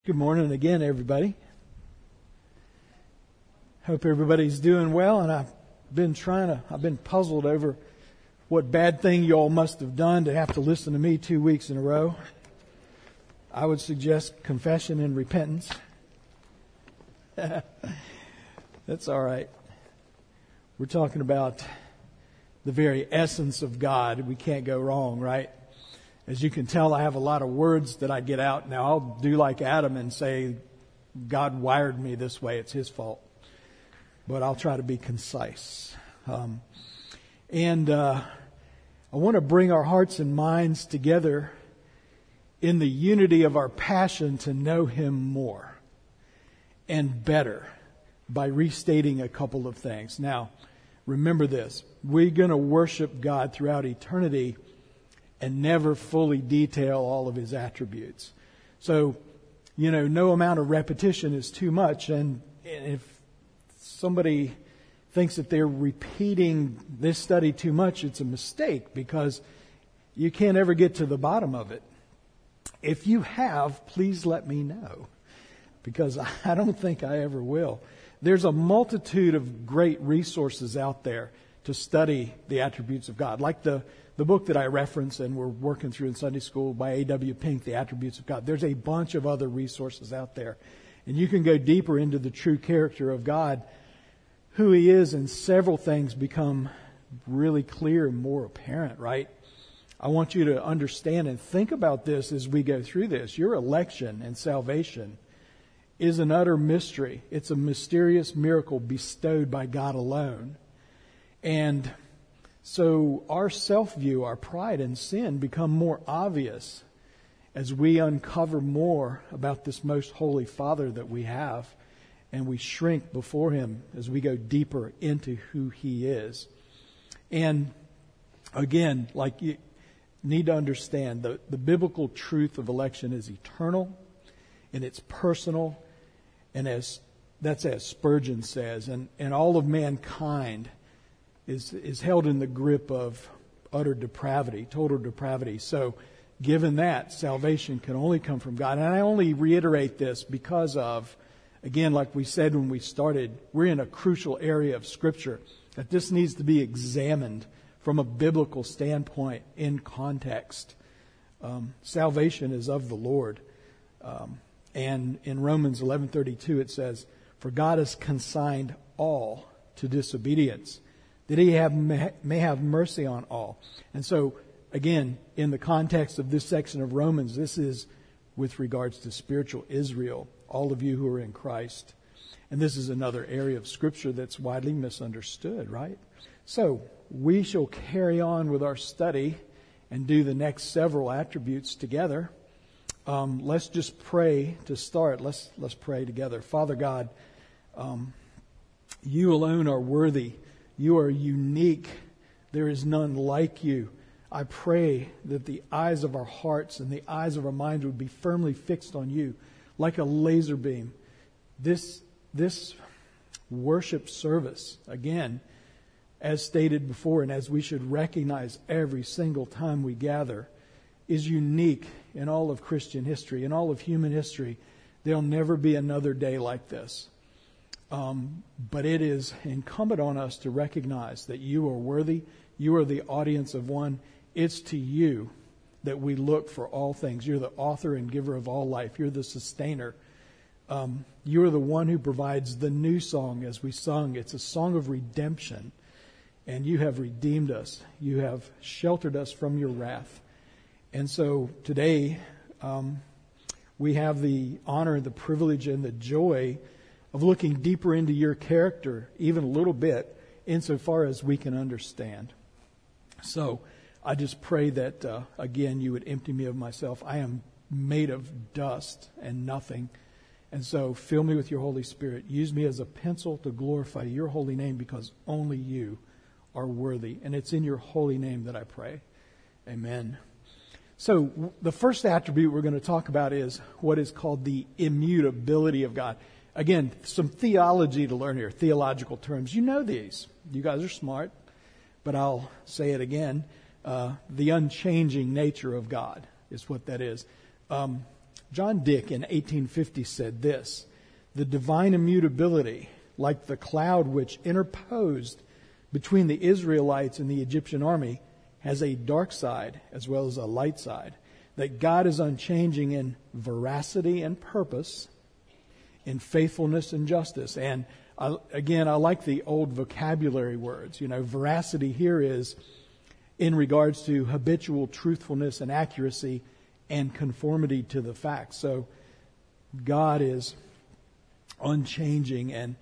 Good morning again, everybody. Hope everybody's doing well, and I've been puzzled over what bad thing you all must have done to have to listen to me 2 weeks in a row. I would suggest confession and repentance. That's all right. We're talking about the very essence of God. We can't go wrong, right? As you can tell, I have a lot of words that I get out. Now, I'll do like Adam and say, God wired me this way. It's His fault. But I'll try to be concise. I want to bring our hearts and minds together in the unity of our passion to know Him more and better by restating a couple of things. Now, remember this. We're going to worship God throughout eternity and never fully detail all of His attributes. So, no amount of repetition is too much. And if somebody thinks that they're repeating this study too much, it's a mistake, because you can't ever get to the bottom of it. If you have, please let me know, because I don't think I ever will. There's a multitude of great resources out there to study the attributes of God, like the book that I reference and we're working through in Sunday school by A.W. Pink, The Attributes of God. There's a bunch of other resources out there. And you can go deeper into the true character of God, who He is, and several things become really clear and more apparent, right? I want you to understand and think about this as we go through this. Your election and salvation is an utter mystery. It's a mysterious miracle bestowed by God alone. And so our self-view, our pride and sin become more obvious as we uncover more about this most holy Father that we have, and we shrink before Him as we go deeper into who He is. And again, you need to understand, the biblical truth of election is eternal, and it's personal, and that's as Spurgeon says, and all of mankind is held in the grip of utter depravity, total depravity. So given that, salvation can only come from God. And I only reiterate this because of, again, like we said when we started, we're in a crucial area of Scripture that this needs to be examined from a biblical standpoint in context. Salvation is of the Lord. And in Romans 11:32 it says, "For God has consigned all to disobedience, that He may have mercy on all." And so, again, in the context of this section of Romans, this is with regards to spiritual Israel, all of you who are in Christ. And this is another area of Scripture that's widely misunderstood, right? So, we shall carry on with our study and do the next several attributes together. Let's just pray to start. Let's pray together. Father God, You alone are worthy. You are unique. There is none like You. I pray that the eyes of our hearts and the eyes of our minds would be firmly fixed on You like a laser beam. This worship service, again, as stated before, and as we should recognize every single time we gather, is unique in all of Christian history, in all of human history. There'll never be another day like this. But it is incumbent on us to recognize that You are worthy. You are the audience of one. It's to You that we look for all things. You're the author and giver of all life. You're the sustainer. You are the one who provides the new song, as we sung. It's a song of redemption. And You have redeemed us. You have sheltered us from Your wrath. And so today, we have the honor, the privilege, and the joy of looking deeper into Your character, even a little bit, insofar as we can understand. So I just pray that, again, You would empty me of myself. I am made of dust and nothing. And so fill me with Your Holy Spirit. Use me as a pencil to glorify Your holy name, because only You are worthy. And it's in Your holy name that I pray. Amen. So the first attribute we're going to talk about is what is called the immutability of God. Again, some theology to learn here, theological terms. You know these. You guys are smart, but I'll say it again. The unchanging nature of God is what that is. John Dick in 1850 said this: "The divine immutability, like the cloud which interposed between the Israelites and the Egyptian army, has a dark side as well as a light side. That God is unchanging in veracity and purpose, in faithfulness and justice." And again, I like the old vocabulary words. Veracity here is in regards to habitual truthfulness and accuracy and conformity to the facts. So God is unchanging and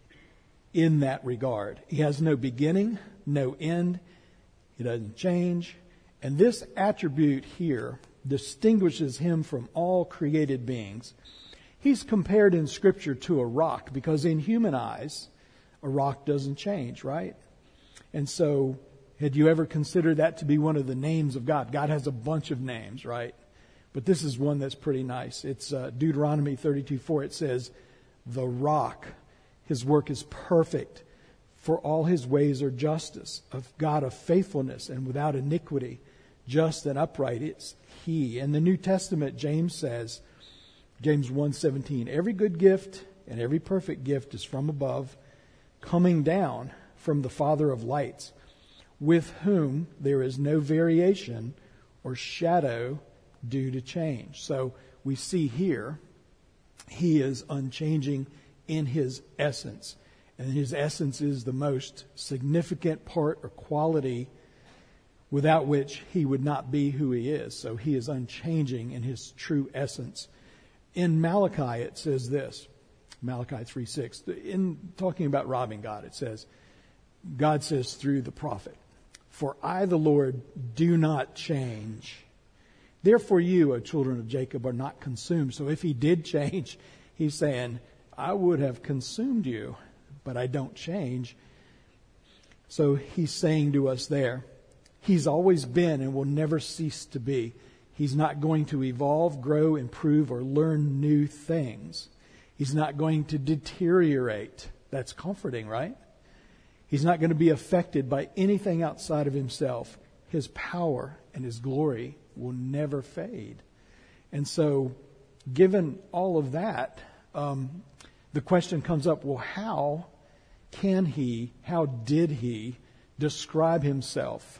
in that regard. He has no beginning, no end. He doesn't change. And this attribute here distinguishes him from all created beings. He's compared in Scripture to a rock because in human eyes, a rock doesn't change, right? And so, had you ever considered that to be one of the names of God? God has a bunch of names, right? But this is one that's pretty nice. It's Deuteronomy 32:4. It says, "The rock, his work is perfect, for all his ways are justice, of God of faithfulness and without iniquity, just and upright is he." In the New Testament, James says, James 1:17, "Every good gift and every perfect gift is from above, coming down from the Father of lights, with whom there is no variation or shadow due to change." So we see here, he is unchanging in his essence. And his essence is the most significant part or quality without which he would not be who he is. So he is unchanging in his true essence. In Malachi, it says this, Malachi 3:6, in talking about robbing God, it says, God says through the prophet, "For I, the Lord, do not change. Therefore you, O children of Jacob, are not consumed." So if he did change, he's saying, I would have consumed you, but I don't change. So he's saying to us there, he's always been and will never cease to be. He's not going to evolve, grow, improve, or learn new things. He's not going to deteriorate. That's comforting, right? He's not going to be affected by anything outside of himself. His power and his glory will never fade. And so, given all of that, the question comes up, well, how did he describe himself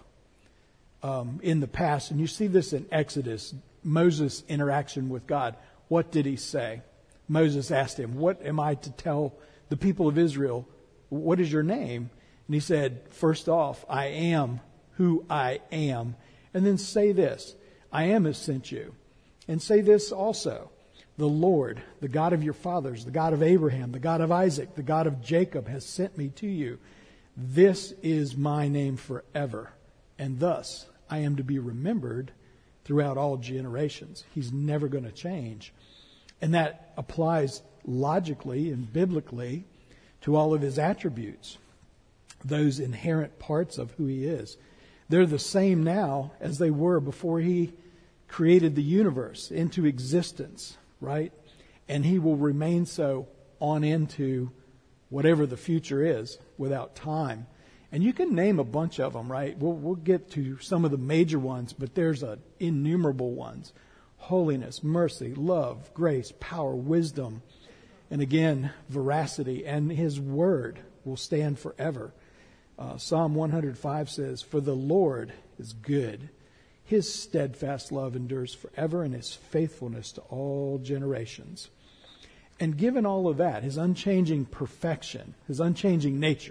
in the past? And you see this in Exodus, Moses' interaction with God. What did he say? Moses asked him, "What am I to tell the people of Israel? What is your name?" And he said, first off, "I am who I am." And then say this, "I am has sent you." And say this also, "The Lord, the God of your fathers, the God of Abraham, the God of Isaac, the God of Jacob has sent me to you. This is my name forever. And thus I am to be remembered throughout all generations." He's never going to change. And that applies logically and biblically to all of his attributes, those inherent parts of who he is. They're the same now as they were before he created the universe into existence, right? And he will remain so on into whatever the future is without time. And you can name a bunch of them, right? We'll get to some of the major ones, but there's innumerable ones. Holiness, mercy, love, grace, power, wisdom, and again, veracity. And his word will stand forever. Psalm 105 says, "For the Lord is good. His steadfast love endures forever, and his faithfulness to all generations." And given all of that, his unchanging perfection, his unchanging nature,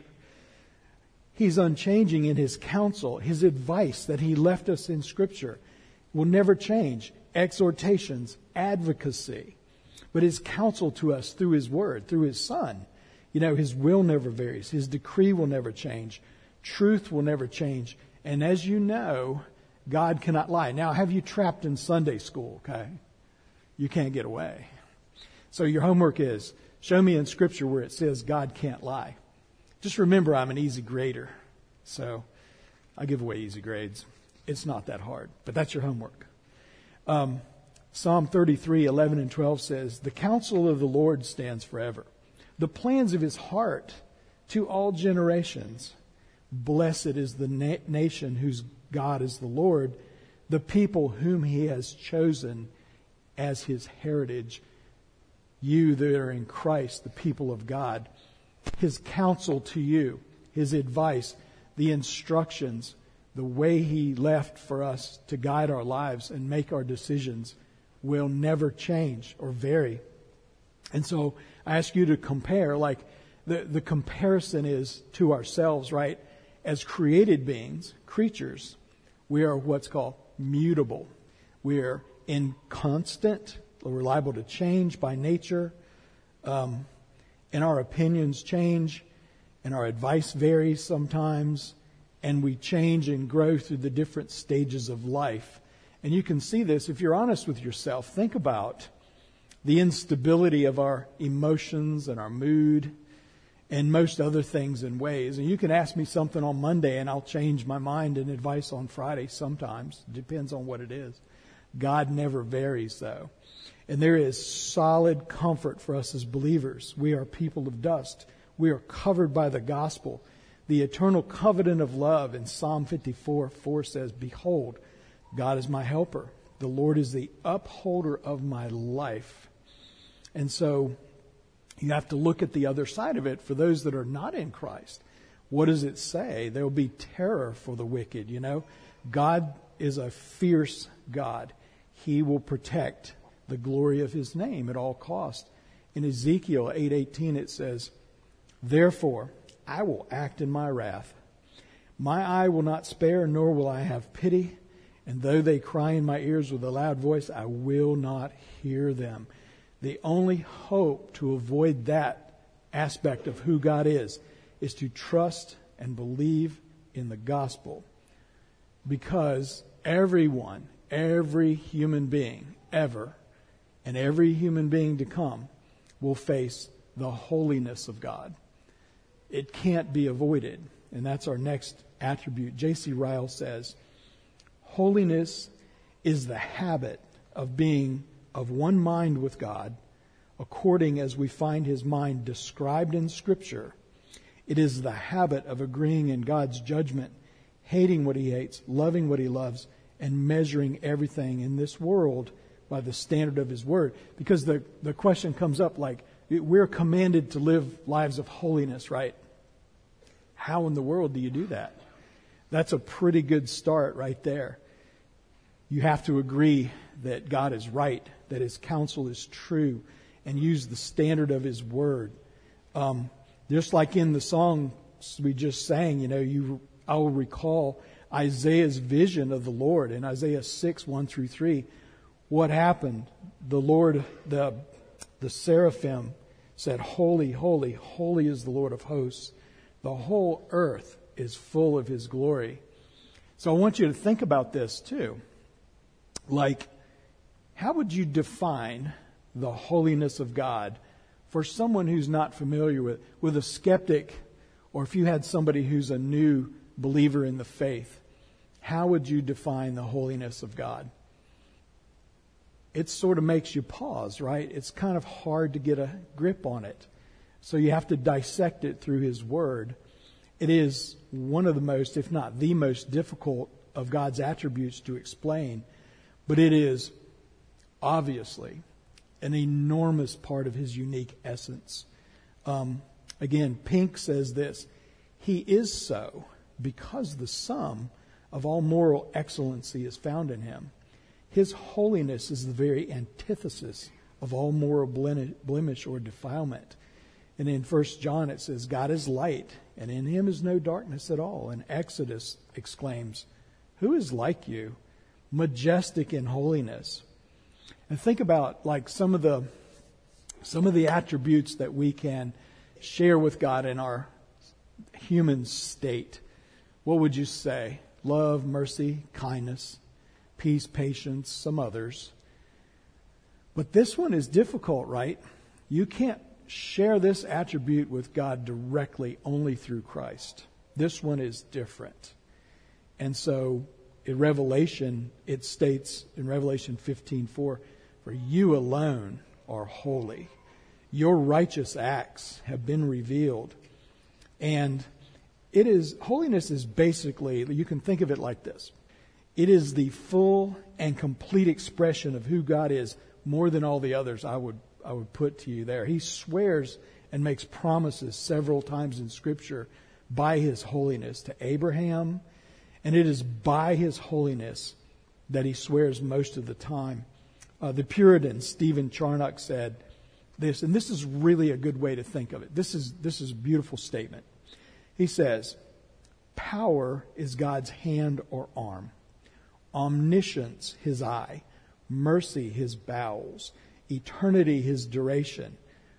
he's unchanging in his counsel, his advice that he left us in Scripture will never change. Exhortations, advocacy, but his counsel to us through his word, through his Son. His will never varies. His decree will never change. Truth will never change. And as you know, God cannot lie. Now, have you trapped in Sunday school, okay? You can't get away. So your homework is, show me in Scripture where it says God can't lie. Just remember, I'm an easy grader, so I give away easy grades. It's not that hard, but that's your homework. Psalm 33, 11 and 12 says, "The counsel of the Lord stands forever, the plans of his heart to all generations. Blessed is the nation whose God is the Lord, the people whom he has chosen as his heritage, you that are in Christ, the people of God. His counsel to you, his advice, the instructions, the way he left for us to guide our lives and make our decisions will never change or vary. And so I ask you to compare, like the comparison is to ourselves, right? As created beings, creatures, we are what's called mutable. We are inconstant. We're liable to change by nature. And our opinions change, and our advice varies sometimes, and we change and grow through the different stages of life. And you can see this if you're honest with yourself. Think about the instability of our emotions and our mood and most other things and ways. And you can ask me something on Monday and I'll change my mind and advice on Friday sometimes. It depends on what it is. God never varies though. And there is solid comfort for us as believers. We are people of dust. We are covered by the gospel. The eternal covenant of love in Psalm 54:4 says, "Behold, God is my helper. The Lord is the upholder of my life." And so you have to look at the other side of it for those that are not in Christ. What does it say? There will be terror for the wicked, you know. God is a fierce God. He will protect the glory of his name at all cost. In Ezekiel 8:18 it says, "Therefore I will act in my wrath. My eye will not spare, nor will I have pity. And though they cry in my ears with a loud voice, I will not hear them." The only hope to avoid that aspect of who God is to trust and believe in the gospel. Because everyone, every human being ever, and every human being to come will face the holiness of God. It can't be avoided. And that's our next attribute. J.C. Ryle says, "Holiness is the habit of being of one mind with God, according as we find his mind described in Scripture. It is the habit of agreeing in God's judgment, hating what he hates, loving what he loves, and measuring everything in this world by the standard of his word." Because the question comes up like, we're commanded to live lives of holiness, right? How in the world do you do that? That's a pretty good start right there. You have to agree that God is right, that his counsel is true, and use the standard of his word. Just like in the song we just sang, you know, I'll recall Isaiah's vision of the Lord in Isaiah 6:1-3. What happened? The Lord, the seraphim said, "Holy, holy, holy is the Lord of hosts. The whole earth is full of his glory." So I want you to think about this too. Like, how would you define the holiness of God for someone who's not familiar with a skeptic, or if you had somebody who's a new believer in the faith? How would you define the holiness of God? It sort of makes you pause, right? It's kind of hard to get a grip on it. So you have to dissect it through his word. It is one of the most, if not the most difficult of God's attributes to explain. But it is obviously an enormous part of his unique essence. Again, Pink says this: "He is so because the sum of all moral excellency is found in him. His holiness is the very antithesis of all moral blemish or defilement." And in 1 John it says, "God is light, and in him is no darkness at all." And Exodus exclaims, "Who is like you, majestic in holiness?" And think about like some of the attributes that we can share with God in our human state. What would you say? Love, mercy, kindness, peace, patience, some others. But this one is difficult, right? You can't share this attribute with God directly only through Christ. This one is different. And so in Revelation, it states in Revelation 15:4, "For you alone are holy. Your righteous acts have been revealed." And holiness is basically, you can think of it like this. It is the full and complete expression of who God is more than all the others I would put to you there. He swears and makes promises several times in Scripture by His holiness to Abraham, and it is by His holiness that He swears most of the time. The Puritan Stephen Charnock said this, and this is really a good way to think of it. This is a beautiful statement. He says, power is God's hand or arm, omniscience His eye, mercy His bowels, eternity His duration,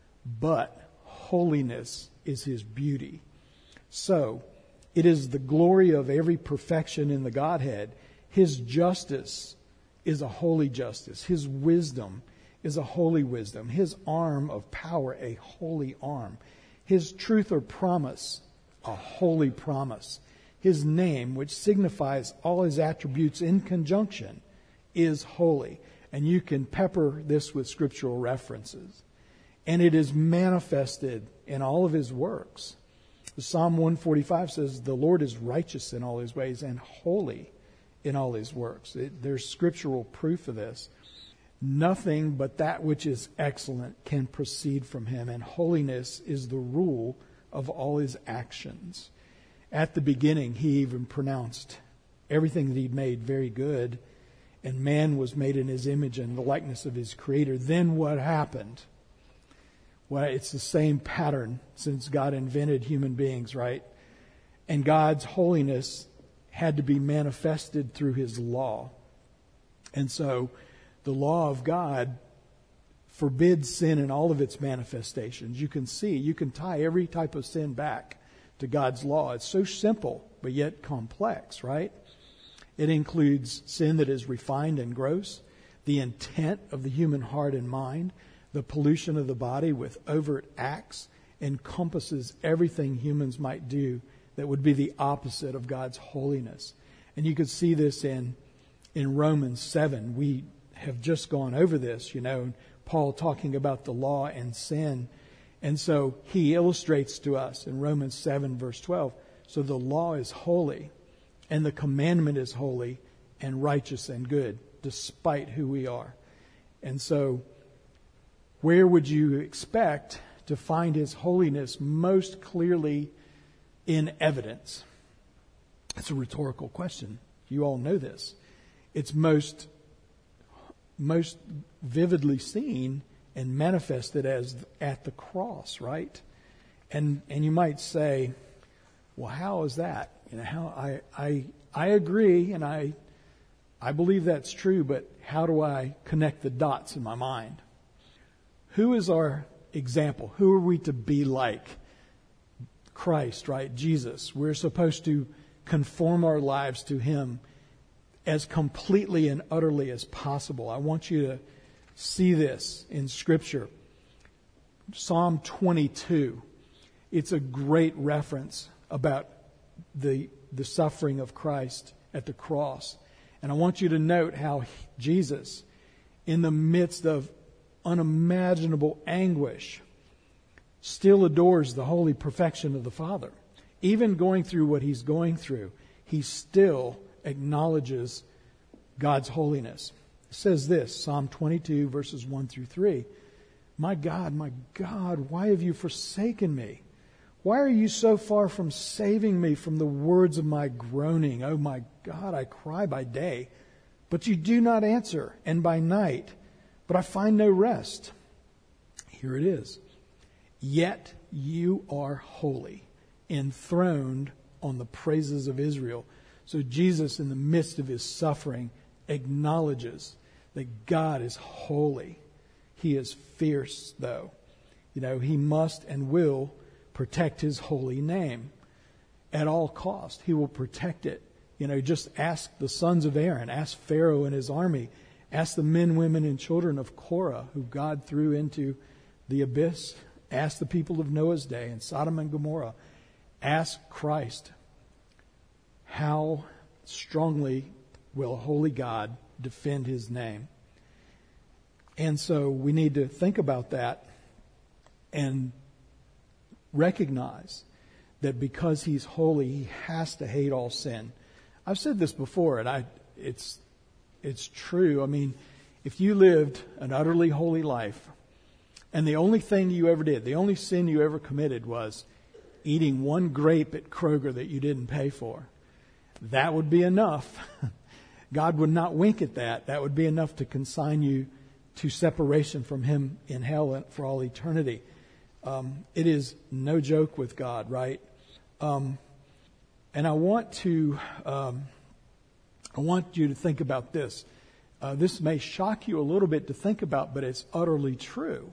but holiness is His beauty. So, it is the glory of every perfection in the Godhead. His justice is a holy justice. His wisdom is a holy wisdom. His arm of power, a holy arm. His truth or promise, a holy promise. His name, which signifies all His attributes in conjunction, is holy. And you can pepper this with scriptural references. And it is manifested in all of His works. Psalm 145 says, the Lord is righteous in all His ways and holy in all His works. There's scriptural proof of this. Nothing but that which is excellent can proceed from Him, and holiness is the rule of all His actions. At the beginning, He even pronounced everything that He'd made very good, and man was made in His image and the likeness of His Creator. Then what happened? Well, it's the same pattern since God invented human beings, right? And God's holiness had to be manifested through His law. And so the law of God forbids sin in all of its manifestations. You can tie every type of sin back to God's law. It's so simple, but yet complex, right? It includes sin that is refined and gross, the intent of the human heart and mind, the pollution of the body with overt acts, encompasses everything humans might do that would be the opposite of God's holiness. And you could see this in Romans 7. We have just gone over this, Paul talking about the law and sin. And so he illustrates to us in Romans 7 verse 12. So the law is holy and the commandment is holy and righteous and good despite who we are. And so where would you expect to find His holiness most clearly in evidence? It's a rhetorical question. You all know this. It's most vividly seen and manifested as at the cross, right? And you might say, well, how is that? How I agree and I believe that's true, but how do I connect the dots in my mind? Who is our example? Who are we to be like? Christ, right? Jesus. We're supposed to conform our lives to Him as completely and utterly as possible. I want you to see this in Scripture. Psalm 22. It's a great reference about the suffering of Christ at the cross. And I want you to note how Jesus, in the midst of unimaginable anguish, still adores the holy perfection of the Father. Even going through what He's going through, He still acknowledges God's holiness. It says this, Psalm 22, verses 1 through 3. My God, why have you forsaken me? Why are you so far from saving me from the words of my groaning? Oh my God, I cry by day, but you do not answer, and by night, but I find no rest. Here it is. Yet you are holy, enthroned on the praises of Israel. So Jesus, in the midst of His suffering, acknowledges that God is holy. He is fierce, though. He must and will protect His holy name at all cost. He will protect it. Just ask the sons of Aaron, ask Pharaoh and his army, ask the men, women, and children of Korah who God threw into the abyss. Ask the people of Noah's day in Sodom and Gomorrah. Ask Christ. How strongly will a holy God defend His name? And so we need to think about that and recognize that because He's holy, He has to hate all sin. I've said this before, and it's true. if you lived an utterly holy life, and the only thing you ever did, the only sin you ever committed was eating one grape at Kroger that you didn't pay for, that would be enough. God would not wink at that. That would be enough to consign you to separation from Him in hell for all eternity. It is no joke with God, right? And I want you to think about this. This may shock you a little bit to think about, but it's utterly true.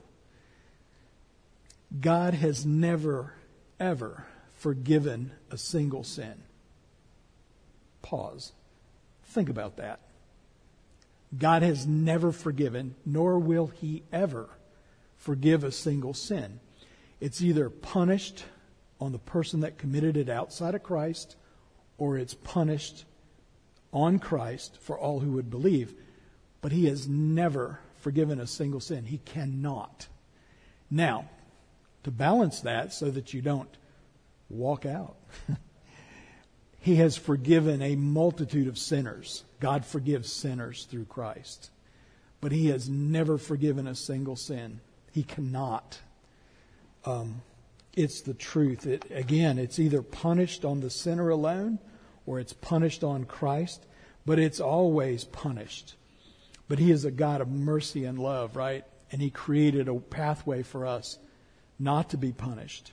God has never, ever forgiven a single sin. Pause. Think about that. God has never forgiven, nor will He ever forgive a single sin. It's either punished on the person that committed it outside of Christ, or it's punished on Christ for all who would believe. But He has never forgiven a single sin. He cannot. Now, to balance that so that you don't walk out, He has forgiven a multitude of sinners. God forgives sinners through Christ. But He has never forgiven a single sin. He cannot. It's the truth. It's either punished on the sinner alone or it's punished on Christ. But it's always punished. But He is a God of mercy and love, right? And He created a pathway for us not to be punished.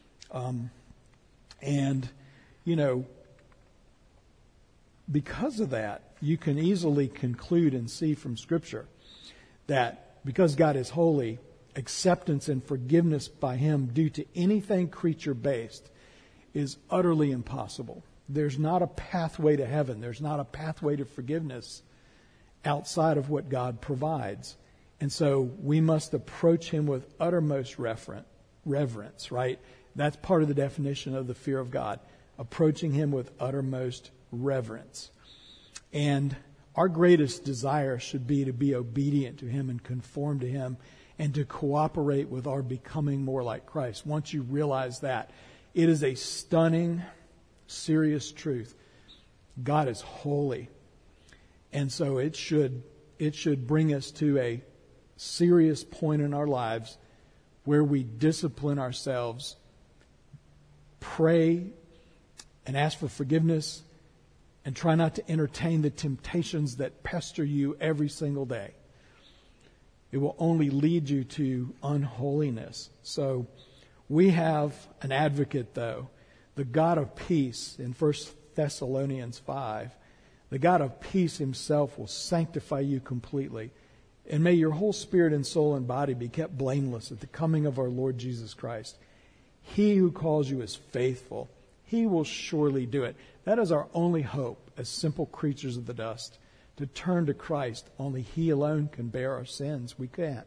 Because of that, you can easily conclude and see from Scripture that because God is holy, acceptance and forgiveness by Him due to anything creature-based is utterly impossible. There's not a pathway to heaven. There's not a pathway to forgiveness outside of what God provides. And so we must approach Him with uttermost reverence, right? That's part of the definition of the fear of God. Approaching Him with uttermost reverence. And our greatest desire should be to be obedient to Him and conform to Him and to cooperate with our becoming more like Christ. Once you realize that, it is a stunning, serious truth. God is holy. And so it should bring us to a serious point in our lives where we discipline ourselves, pray and ask for forgiveness, and try not to entertain the temptations that pester you every single day. It will only lead you to unholiness. So we have an advocate, though, the God of peace in 1 Thessalonians 5. The God of peace Himself will sanctify you completely. And may your whole spirit and soul and body be kept blameless at the coming of our Lord Jesus Christ. He who calls you is faithful. He will surely do it. That is our only hope as simple creatures of the dust, to turn to Christ. Only He alone can bear our sins. We can't.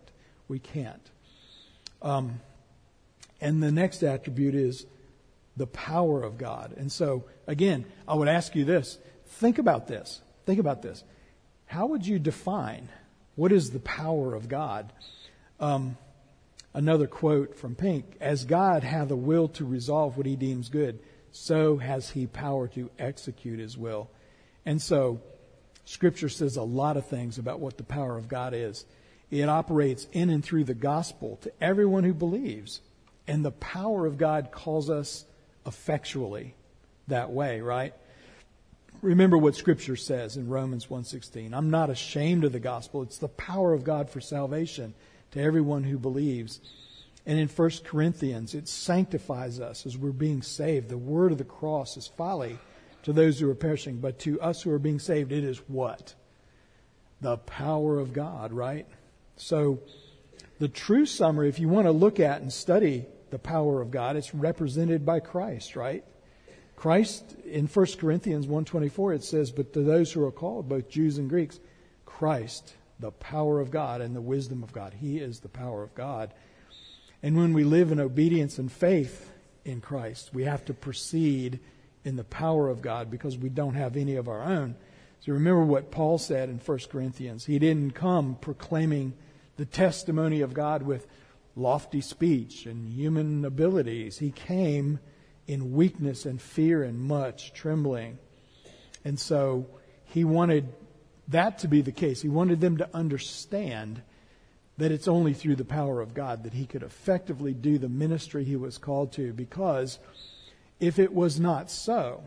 And the next attribute is the power of God. And so, again, I would ask you this. Think about this. How would you define what is the power of God? Another quote from Pink: "As God hath a will to resolve what He deems good, so has He power to execute His will." And so, Scripture says a lot of things about what the power of God is. It operates in and through the gospel to everyone who believes. And the power of God calls us effectually that way, right? Remember what Scripture says in Romans 1:16. "I'm not ashamed of the gospel. It's the power of God for salvation to everyone who believes." And in 1 Corinthians, it sanctifies us as we're being saved. The word of the cross is folly to those who are perishing, but to us who are being saved, it is what? The power of God, right? So the true summary, if you want to look at and study the power of God, it's represented by Christ, right? Christ, in 1 Corinthians 1:24, it says, "But to those who are called, both Jews and Greeks, Christ, the power of God and the wisdom of God." He is the power of God. And when we live in obedience and faith in Christ, we have to proceed in the power of God because we don't have any of our own. So remember what Paul said in 1 Corinthians. He didn't come proclaiming the testimony of God with lofty speech and human abilities. He came in weakness and fear and much trembling. And so he wanted that to be the case. He wanted them to understand that it's only through the power of God that he could effectively do the ministry he was called to, because if it was not so,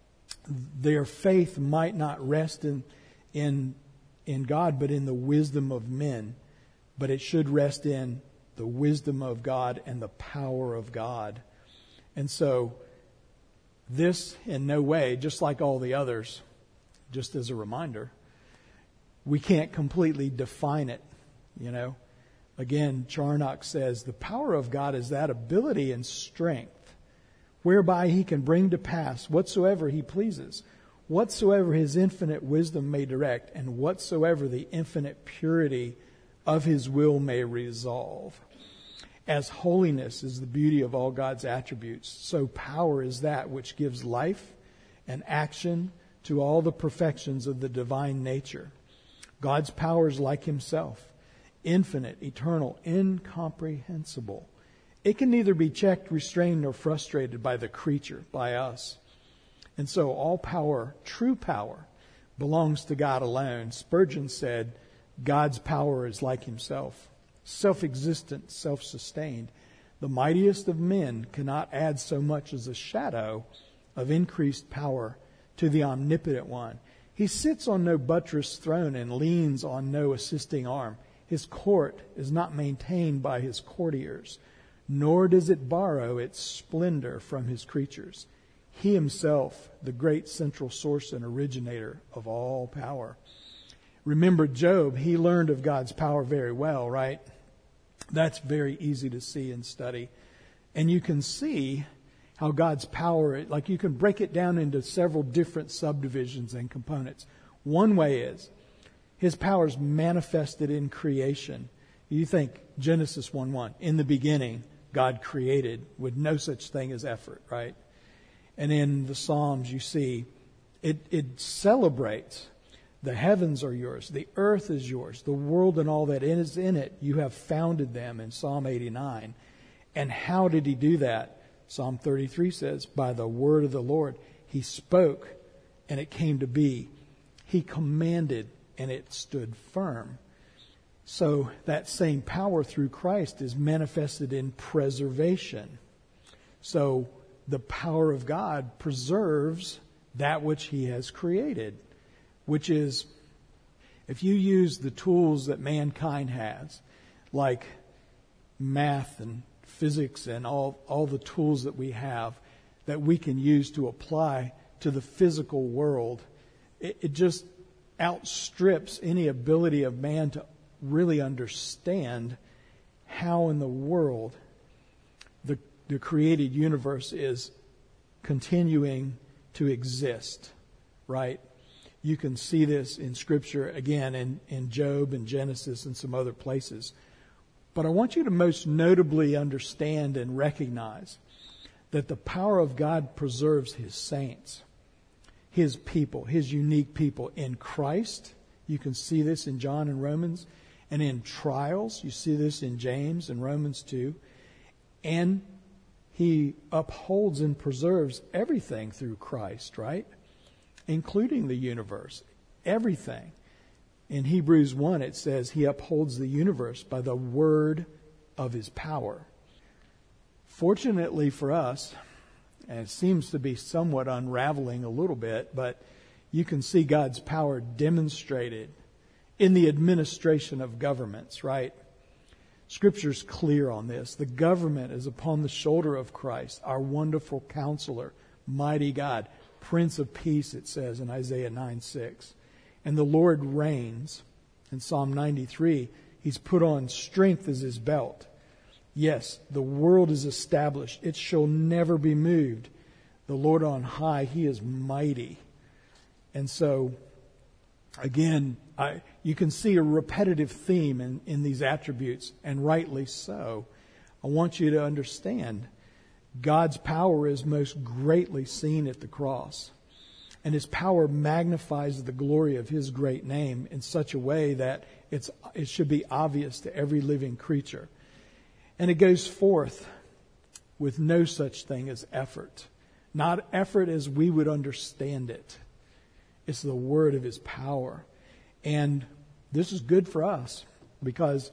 their faith might not rest in God, but in the wisdom of men. But it should rest in the wisdom of God and the power of God. And so this in no way, just like all the others, just as a reminder, we can't completely define it, you know. Again, Charnock says, the power of God is that ability and strength whereby he can bring to pass whatsoever he pleases, whatsoever his infinite wisdom may direct, and whatsoever the infinite purity of his will may resolve. As holiness is the beauty of all God's attributes, so power is that which gives life and action to all the perfections of the divine nature. God's power is like himself, infinite, eternal, incomprehensible. It can neither be checked, restrained, nor frustrated by the creature, by us. And so all power, true power, belongs to God alone. Spurgeon said, God's power is like himself, self-existent, self-sustained. The mightiest of men cannot add so much as a shadow of increased power to the omnipotent one. He sits on no buttressed throne and leans on no assisting arm. His court is not maintained by his courtiers, nor does it borrow its splendor from his creatures. He himself, the great central source and originator of all power. Remember Job, he learned of God's power very well, right? That's very easy to see and study. And you can see how God's power, like you can break it down into several different subdivisions and components. One way is his power is manifested in creation. You think Genesis 1:1, in the beginning, God created with no such thing as effort, right? And in the Psalms, you see it celebrates the heavens are yours, the earth is yours, the world and all that is in it, you have founded them in Psalm 89. And how did he do that? Psalm 33 says, by the word of the Lord, he spoke and it came to be. He commanded and it stood firm. So that same power through Christ is manifested in preservation. So the power of God preserves that which he has created, which is, if you use the tools that mankind has, like math and physics and all the tools that we have that we can use to apply to the physical world, it just outstrips any ability of man to really understand how in the world the created universe is continuing to exist, right? You can see this in Scripture, again, in Job and Genesis and some other places. But I want you to most notably understand and recognize that the power of God preserves his saints, his people, his unique people in Christ. You can see this in John and Romans. And in trials, you see this in James and Romans 2. And he upholds and preserves everything through Christ, right? Including the universe. Everything. In Hebrews 1, it says he upholds the universe by the word of his power. Fortunately for us, and it seems to be somewhat unraveling a little bit, but you can see God's power demonstrated in the administration of governments, right? Scripture's clear on this. The government is upon the shoulder of Christ, our wonderful counselor, mighty God, Prince of Peace, it says in Isaiah 9:6. And the Lord reigns. In Psalm 93, he's put on strength as his belt. Yes, the world is established. It shall never be moved. The Lord on high, he is mighty. And so, again, you can see a repetitive theme in these attributes, and rightly so. I want you to understand God's power is most greatly seen at the cross. And his power magnifies the glory of his great name in such a way that it should be obvious to every living creature. And it goes forth with no such thing as effort. Not effort as we would understand it. It's the word of his power. And this is good for us because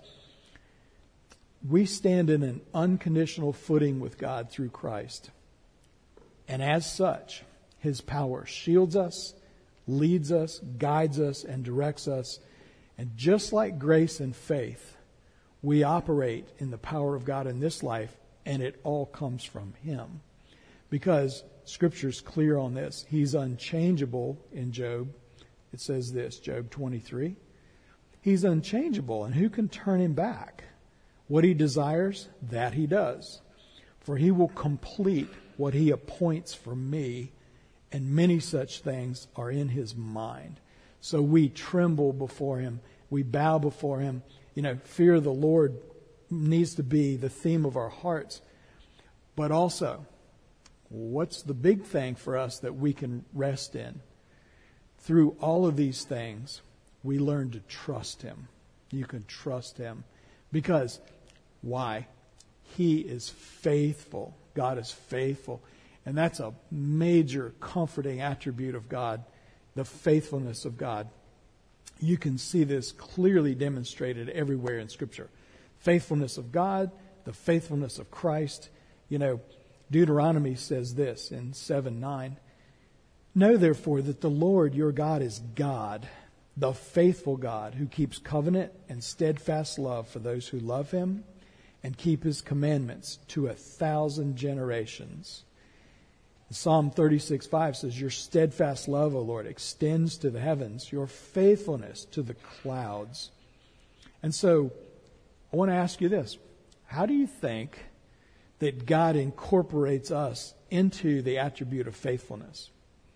we stand in an unconditional footing with God through Christ. And as such, His power shields us, leads us, guides us, and directs us. And just like grace and faith, we operate in the power of God in this life, and it all comes from Him. Because Scripture's clear on this. He's unchangeable in Job. It says this, Job 23. He's unchangeable, and who can turn Him back? What He desires, that He does. For He will complete what He appoints for me, and many such things are in His mind. So we tremble before Him. We bow before Him. Fear of the Lord needs to be the theme of our hearts. But also, what's the big thing for us that we can rest in? Through all of these things, we learn to trust Him. You can trust Him. Because, why? He is faithful. God is faithful. And that's a major comforting attribute of God, the faithfulness of God. You can see this clearly demonstrated everywhere in Scripture. Faithfulness of God, the faithfulness of Christ. Deuteronomy says this in 7:9. Know therefore that the Lord your God is God, the faithful God, who keeps covenant and steadfast love for those who love Him and keep His commandments to 1,000 generations. Psalm 36:5 says, your steadfast love, O Lord, extends to the heavens, your faithfulness to the clouds. And so, I want to ask you this. How do you think that God incorporates us into the attribute of faithfulness?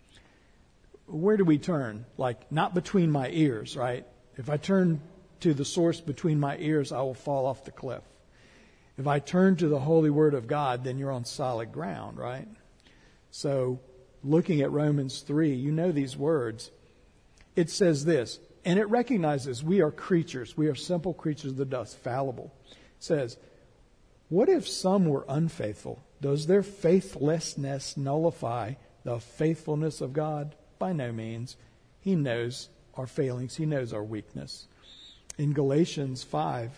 Where do we turn? Not between my ears, right? If I turn to the source between my ears, I will fall off the cliff. If I turn to the holy word of God, then you're on solid ground, right? So, looking at Romans 3, you know these words. It says this, and it recognizes we are creatures. We are simple creatures of the dust, fallible. It says, what if some were unfaithful? Does their faithlessness nullify the faithfulness of God? By no means. He knows our failings. He knows our weakness. In Galatians 5,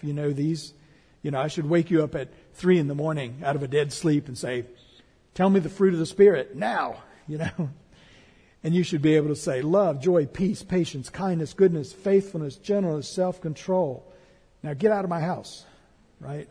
I should wake you up at 3 a.m. out of a dead sleep and say, tell me the fruit of the Spirit now, And you should be able to say love, joy, peace, patience, kindness, goodness, faithfulness, gentleness, self-control. Now get out of my house, right?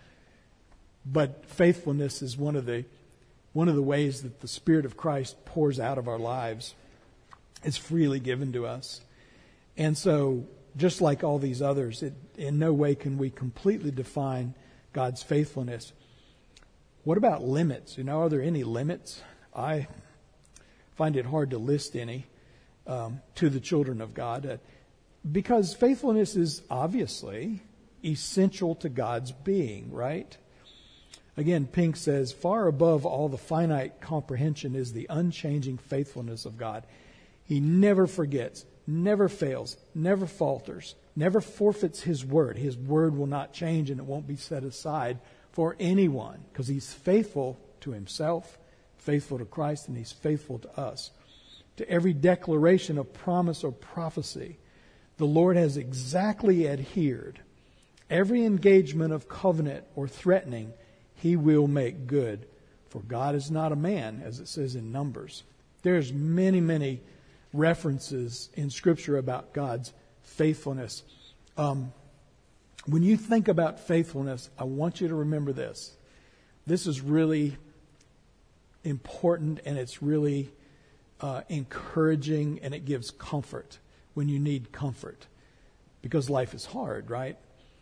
But faithfulness is one of the ways that the Spirit of Christ pours out of our lives. It's freely given to us. And so, just like all these others, in no way can we completely define God's faithfulness. What about limits? Are there any limits? I find it hard to list any to the children of God. Because faithfulness is obviously essential to God's being, right? Again, Pink says, far above all the finite comprehension is the unchanging faithfulness of God. He never forgets, never fails, never falters, never forfeits His word. His word will not change and it won't be set aside for anyone because He's faithful to Himself, faithful to Christ, and He's faithful to us. To every declaration of promise or prophecy, the Lord has exactly adhered. Every engagement of covenant or threatening, He will make good. For God is not a man, as it says in Numbers. There's many, many references in Scripture about God's faithfulness. When you think about faithfulness, I want you to remember this. This is really important and it's really encouraging and it gives comfort when you need comfort. Because life is hard, right?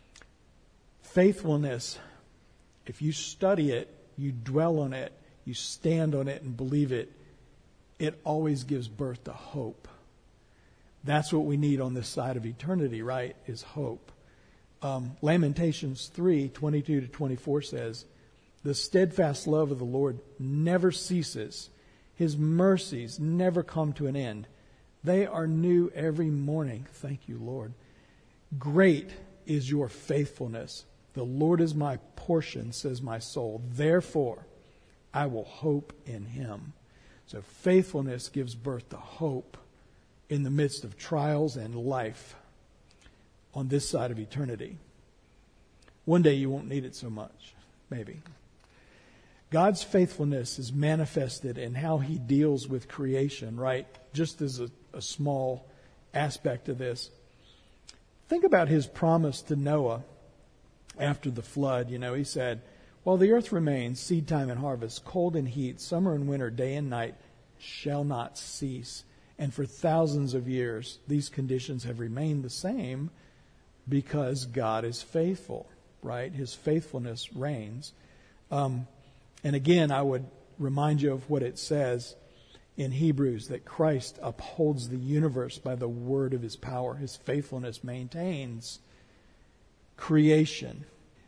Faithfulness, if you study it, you dwell on it, you stand on it and believe it, it always gives birth to hope. That's what we need on this side of eternity, right? Is hope. Lamentations 3:22-24 says, the steadfast love of the Lord never ceases. His mercies never come to an end. They are new every morning. Thank you, Lord. Great is your faithfulness. The Lord is my portion, says my soul. Therefore, I will hope in Him. So faithfulness gives birth to hope in the midst of trials and life on this side of eternity. One day you won't need it so much, maybe. God's faithfulness is manifested in how he deals with creation, right? Just as a small aspect of this. Think about his promise to Noah after the flood. He said, while the earth remains, seed time and harvest, cold and heat, summer and winter, day and night shall not cease. And for thousands of years, these conditions have remained the same because God is faithful, right? His faithfulness reigns. And again, I would remind you of what it says in Hebrews, that Christ upholds the universe by the word of his power. His faithfulness maintains creation.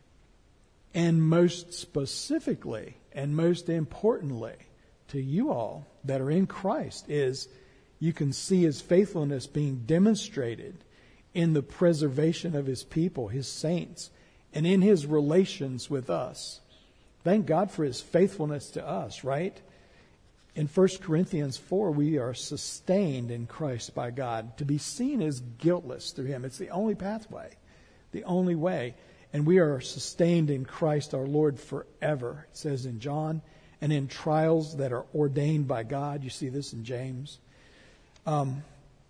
And most specifically, and most importantly, to you all that are in Christ, is you can see his faithfulness being demonstrated in the preservation of his people, his saints, and in his relations with us. Thank God for his faithfulness to us, right? In 1 Corinthians 4, we are sustained in Christ by God to be seen as guiltless through him. It's the only pathway, the only way. And we are sustained in Christ our Lord forever, it says in John, and in trials that are ordained by God. You see this in James. And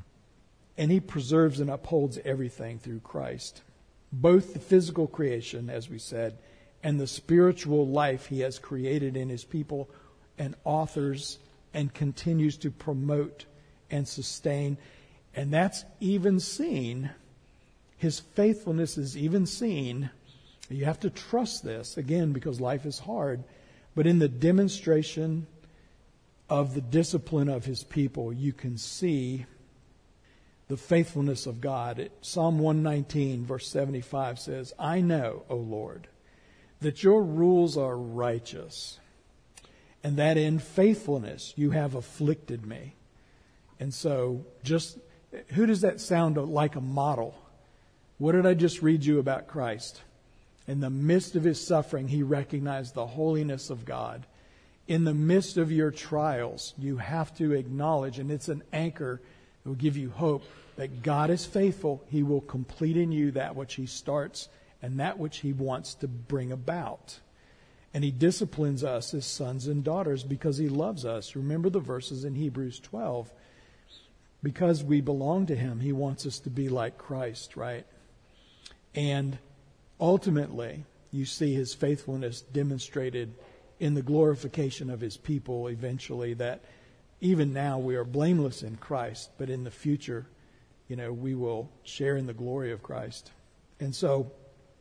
he preserves and upholds everything through Christ. Both the physical creation, as we said, and the spiritual life he has created in his people and authors and continues to promote and sustain. And that's even seen, his faithfulness is even seen. You have to trust this, again, because life is hard. But in the demonstration of the discipline of his people, you can see the faithfulness of God. Psalm 119, verse 75 says, I know, O Lord, that your rules are righteous, and that in faithfulness you have afflicted me. And so, who does that sound like a model? What did I just read you about Christ? In the midst of his suffering, he recognized the holiness of God. In the midst of your trials, you have to acknowledge, and it's an anchor that will give you hope, that God is faithful. He will complete in you that which he starts and that which he wants to bring about. And he disciplines us as sons and daughters because he loves us. Remember the verses in Hebrews 12. Because we belong to him, he wants us to be like Christ, right? And ultimately, you see his faithfulness demonstrated in the glorification of his people eventually, that even now we are blameless in Christ, but in the future, we will share in the glory of Christ. And so,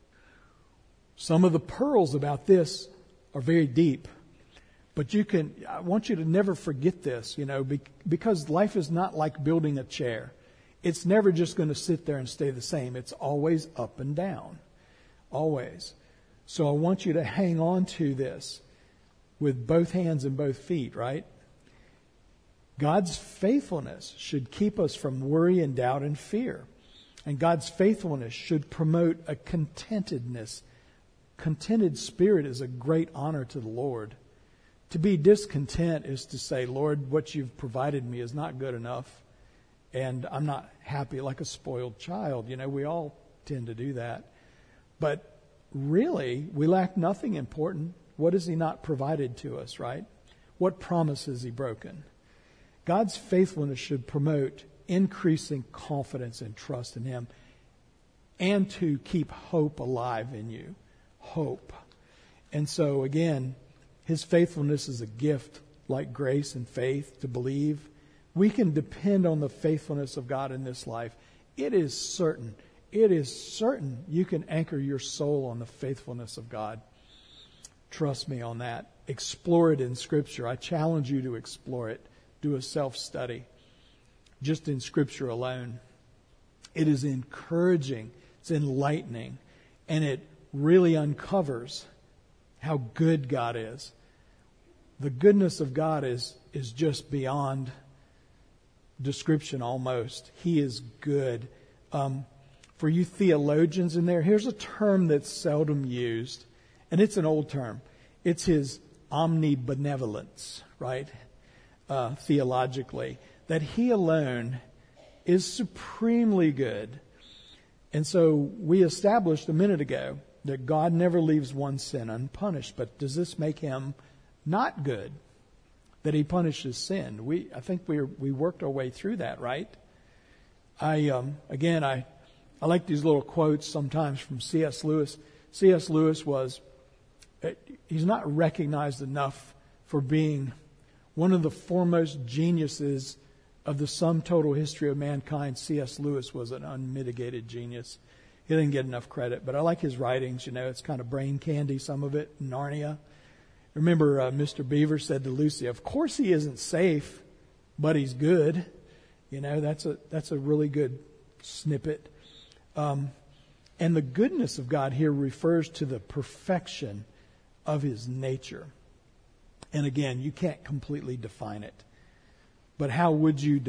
some of the pearls about this are very deep. But I want you to never forget this, because life is not like building a chair. It's never just going to sit there and stay the same. It's always up and down. Always. So I want you to hang on to this with both hands and both feet, right? God's faithfulness should keep us from worry and doubt and fear. And God's faithfulness should promote a contentedness. Contented spirit is a great honor to the Lord. To be discontent is to say, Lord, what you've provided me is not good enough, and I'm not happy, like a spoiled child. We all tend to do that. But really, we lack nothing important. What has he not provided to us, right? What promise has he broken? God's faithfulness should promote increasing confidence and trust in him, and to keep hope alive in you. Hope. And so, again, his faithfulness is a gift like grace and faith to believe. We can depend on the faithfulness of God in this life. It is certain you can anchor your soul on the faithfulness of God. Trust me on that. Explore it in Scripture. I challenge you to explore it. Do a self-study. Just in Scripture alone. It is encouraging. It's enlightening. And it really uncovers how good God is. The goodness of God is just beyond description almost. He is good. For you theologians in there, here's a term that's seldom used, and it's an old term. It's his omnibenevolence, right? Theologically. That he alone is supremely good. And so we established a minute ago that God never leaves one sin unpunished. But does this make him not good, that he punishes sin? I think we worked our way through that, right? I like these little quotes sometimes from C.S. Lewis. C.S. Lewis he's not recognized enough for being one of the foremost geniuses of the sum total history of mankind. C.S. Lewis was an unmitigated genius. He didn't get enough credit, but I like his writings. It's kind of brain candy, some of it, Narnia. Remember, Mr. Beaver said to Lucy, of course he isn't safe, but he's good. That's a really good snippet. And the goodness of God here refers to the perfection of his nature. And again, you can't completely define it. But how would you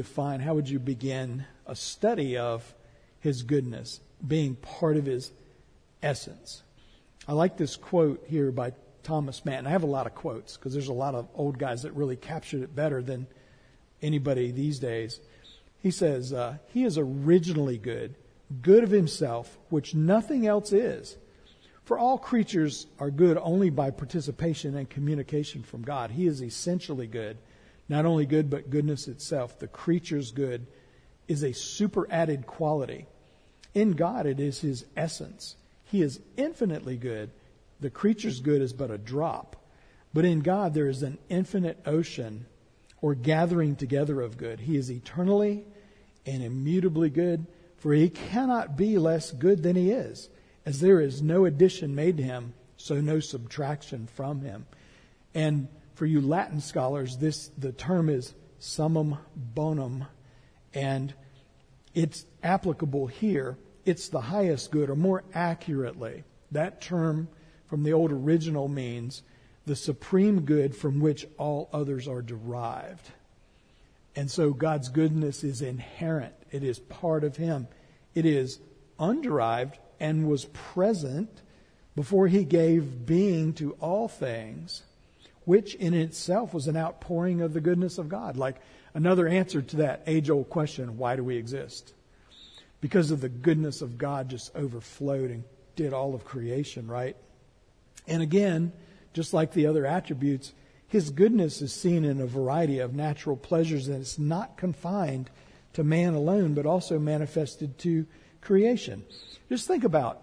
begin a study of his goodness, being part of his essence? I like this quote here by Thomas Manton. I have a lot of quotes because there's a lot of old guys that really captured it better than anybody these days. He says, he is originally good, good of himself, which nothing else is. For all creatures are good only by participation and communication from God. He is essentially good, not only good, but goodness itself. The creature's good is a superadded quality. In God, it is his essence. He is infinitely good. The creature's good is but a drop. But in God, there is an infinite ocean or gathering together of good. He is eternally and immutably good, for he cannot be less good than he is, as there is no addition made to him, so no subtraction from him. And for you Latin scholars, the term is summum bonum, and it's applicable here. It's the highest good, or more accurately, that term from the old original means the supreme good from which all others are derived. And so God's goodness is inherent. It is part of him. It is underived and was present before he gave being to all things, which in itself was an outpouring of the goodness of God. Like another answer to that age-old question, why do we exist? Because of the goodness of God just overflowed and did all of creation, right? And again, just like the other attributes, his goodness is seen in a variety of natural pleasures, and it's not confined to man alone, but also manifested to creation. Just think about,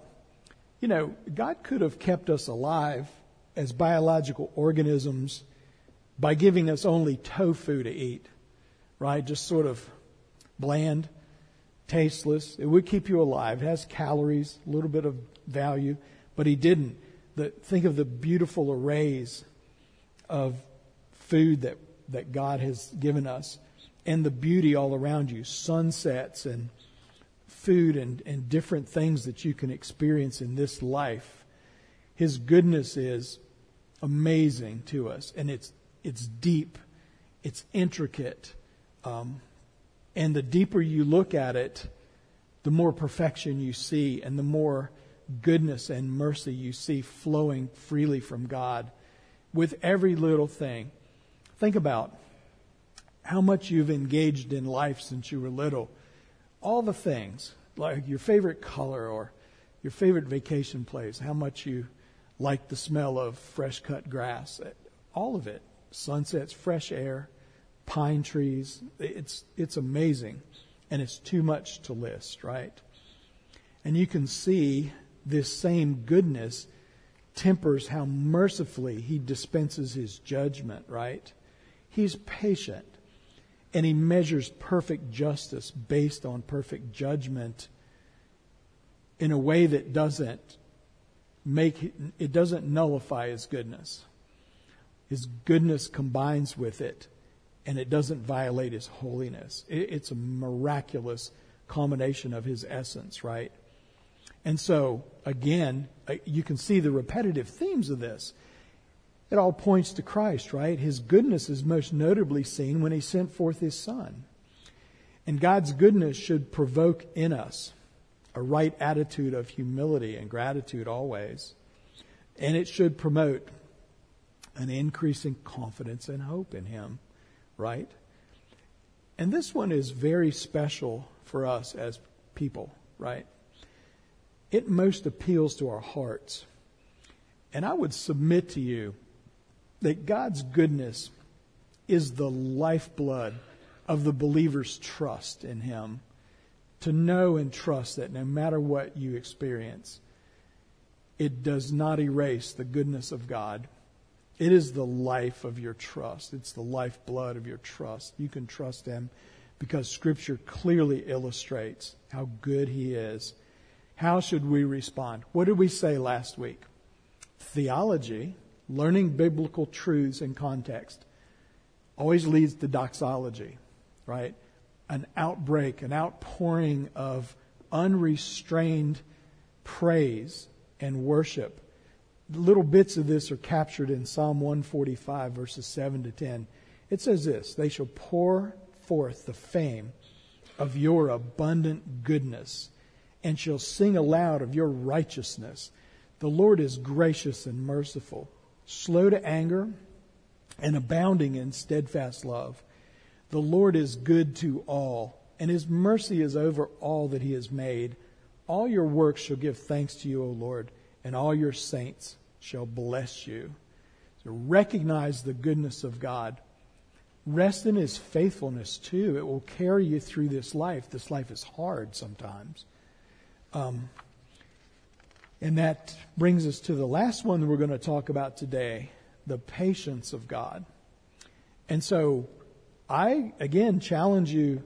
God could have kept us alive as biological organisms by giving us only tofu to eat, right? Just sort of bland, tasteless. It would keep you alive. It has calories, a little bit of value, but he didn't. Think of the beautiful arrays of food that God has given us and the beauty all around you, sunsets and food and different things that you can experience in this life. His goodness is amazing to us, and it's deep, it's intricate, and the deeper you look at it, the more perfection you see and the more goodness and mercy you see flowing freely from God with every little thing. Think about how much you've engaged in life since you were little. All the things, like your favorite color or your favorite vacation place, how much you like the smell of fresh cut grass, all of it, sunsets, fresh air, pine trees. It's amazing, and it's too much to list, right? And you can see this same goodness tempers how mercifully he dispenses his judgment, right? He's patient, and he measures perfect justice based on perfect judgment in a way that doesn't nullify his goodness. His goodness combines with it, and it doesn't violate his holiness. It's a miraculous combination of his essence, right? And so, again, you can see the repetitive themes of this. It all points to Christ, right? His goodness is most notably seen when he sent forth his Son. And God's goodness should provoke in us a right attitude of humility and gratitude always. And it should promote an increasing confidence and hope in him, right? And this one is very special for us as people, right? It most appeals to our hearts. And I would submit to you that God's goodness is the lifeblood of the believer's trust in Him. To know and trust that no matter what you experience, it does not erase the goodness of God. It is the life of your trust. It's the lifeblood of your trust. You can trust Him because Scripture clearly illustrates how good He is. How should we respond? What did we say last week? Theology, learning biblical truths in context, always leads to doxology, right? An outbreak, an outpouring of unrestrained praise and worship. Little bits of this are captured in Psalm 145, verses 7 to 10. It says this, "They shall pour forth the fame of your abundant goodness, and shall sing aloud of your righteousness. The Lord is gracious and merciful, slow to anger, and abounding in steadfast love. The Lord is good to all, and His mercy is over all that He has made. All your works shall give thanks to you, O Lord, and all your saints shall bless you." So recognize the goodness of God. Rest in His faithfulness too. It will carry you through this life. This life is hard sometimes. And that brings us to the last one that we're going to talk about today, the patience of God. And so I, again, challenge you,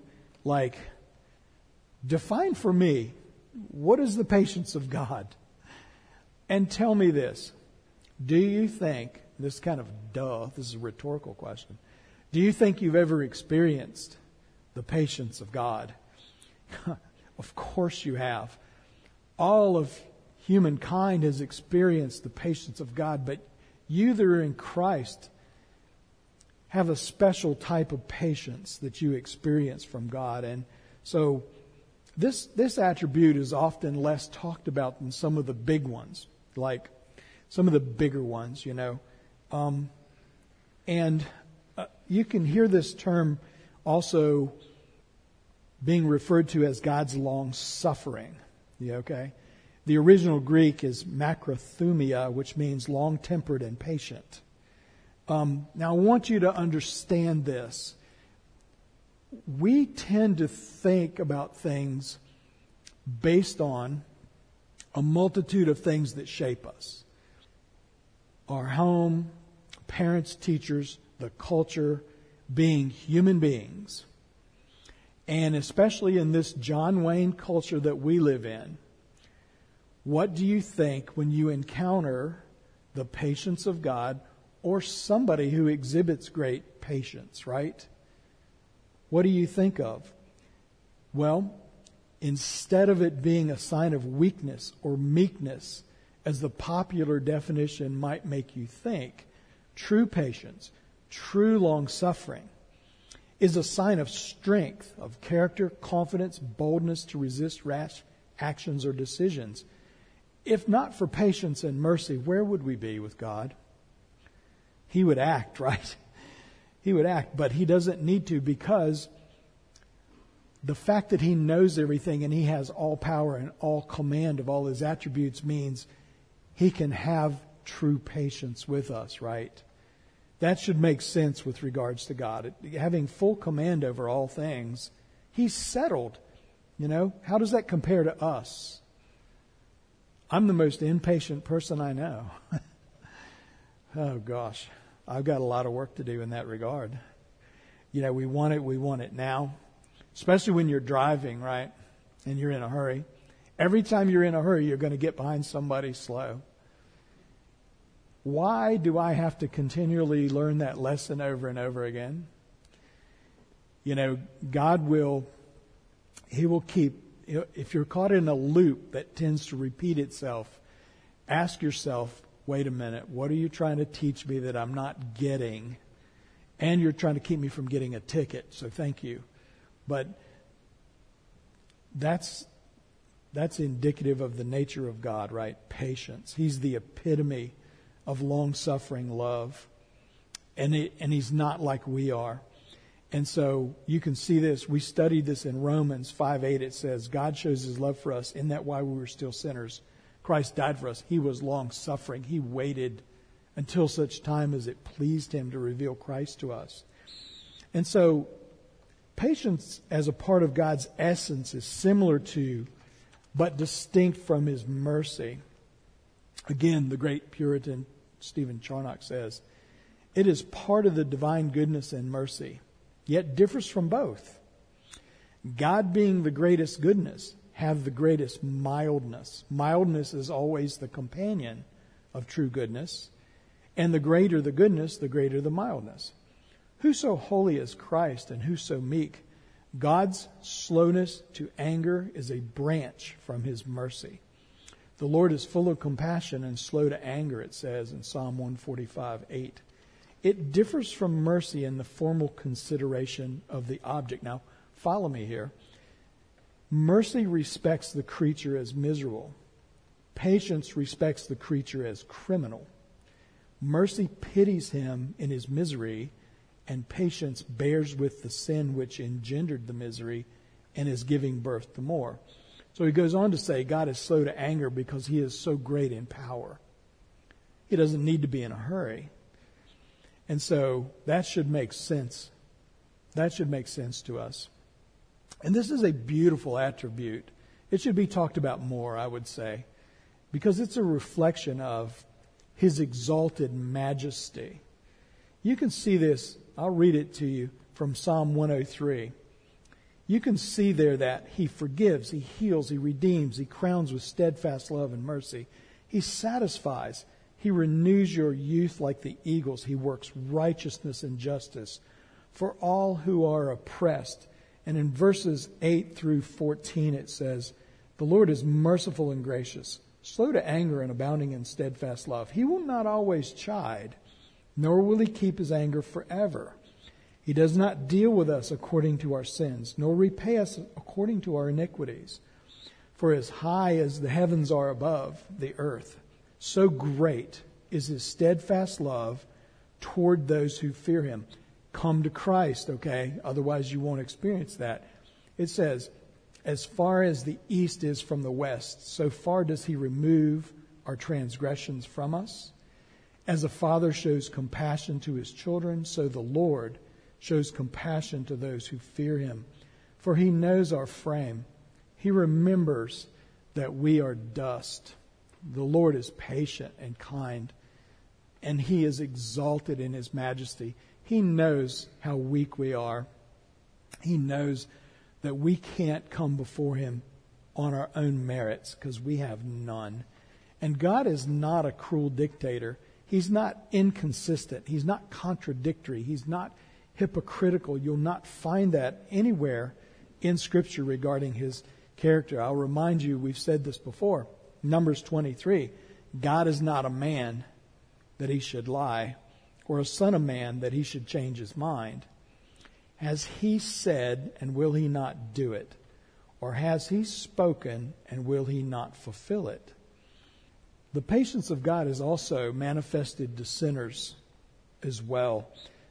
define for me, what is the patience of God? And tell me this. Do you think, this is kind of this is a rhetorical question. Do you think you've ever experienced the patience of God? Of course you have. All of humankind has experienced the patience of God, but you that are in Christ have a special type of patience that you experience from God. And so this attribute is often less talked about than some of the big ones, like some of the bigger ones, And you can hear this term also being referred to as God's long suffering. Yeah, okay? The original Greek is makrothumia, which means long-tempered and patient. Now, I want you to understand this. We tend to think about things based on a multitude of things that shape us. Our home, parents, teachers, the culture, being human beings. And especially in this John Wayne culture that we live in, what do you think when you encounter the patience of God or somebody who exhibits great patience, right? What do you think of? Well, instead of it being a sign of weakness or meekness, as the popular definition might make you think, true patience, true long-suffering, is a sign of strength, of character, confidence, boldness to resist rash actions or decisions. If not for patience and mercy, where would we be with God? He would act, right? He would act, but He doesn't need to, because the fact that He knows everything and He has all power and all command of all His attributes means He can have true patience with us, right? That should make sense with regards to God. Having full command over all things, He's settled. How does that compare to us? I'm the most impatient person I know. Oh gosh, I've got a lot of work to do in that regard. We want it now. Especially when you're driving, right? And you're in a hurry. Every time you're in a hurry, you're going to get behind somebody slow. Why do I have to learn that lesson over and over again? God will keep, if you're caught in a loop that tends to repeat itself, ask yourself, wait a minute, what are you trying to teach me that I'm not getting? And you're trying to keep me from getting a ticket, so thank you. But that's indicative of the nature of God, right? Patience. He's the epitome of long-suffering love. And He's not like we are. And so you can see this. We studied this in Romans 5:8. It says, God shows his love for us in that while we were still sinners, Christ died for us. He was long suffering. He waited until such time as it pleased him to reveal Christ to us. And so patience as a part of God's essence is similar to, but distinct from his mercy. Again, the great Puritan Stephen Charnock says, it is part of the divine goodness and mercy, yet differs from both. God being the greatest goodness, have the greatest mildness. Mildness is always the companion of true goodness. And the greater the goodness, the greater the mildness. Who so holy as Christ and who so meek? God's slowness to anger is a branch from his mercy. The Lord is full of compassion and slow to anger, it says in Psalm 145:8. It differs from mercy in the formal consideration of the object. Now, follow me here. Mercy respects the creature as miserable. Patience respects the creature as criminal. Mercy pities him in his misery, and patience bears with the sin which engendered the misery and is giving birth to more. So he goes on to say God is slow to anger because he is so great in power. He doesn't need to be in a hurry. And so that should make sense. That should make sense to us. And this is a beautiful attribute. It should be talked about more, I would say, because it's a reflection of his exalted majesty. You can see this. I'll read it to you from Psalm 103. You can see there that he forgives, he heals, he redeems, he crowns with steadfast love and mercy. He satisfies. He renews your youth like the eagles. He works righteousness and justice for all who are oppressed. And in verses 8 through 14 it says, the Lord is merciful and gracious, slow to anger and abounding in steadfast love. He will not always chide, nor will he keep his anger forever. He does not deal with us according to our sins, nor repay us according to our iniquities. For as high as the heavens are above the earth, so great is his steadfast love toward those who fear him. Come to Christ, okay? Otherwise you won't experience that. It says, as far as the east is from the west, so far does he remove our transgressions from us. As a father shows compassion to his children, so the Lord shows compassion to those who fear him. For he knows our frame. He remembers that we are dust. The Lord is patient and kind, and he is exalted in his majesty. He knows how weak we are. He knows that we can't come before him on our own merits because we have none. And God is not a cruel dictator. He's not inconsistent. He's not contradictory. He's not hypocritical. You'll not find that anywhere in Scripture regarding his character. I'll remind you, we've said this before. Numbers 23, God is not a man that he should lie, or a son of man that he should change his mind. Has he said, and will he not do it? Or has he spoken, and will he not fulfill it? The patience of God is also manifested to sinners as well.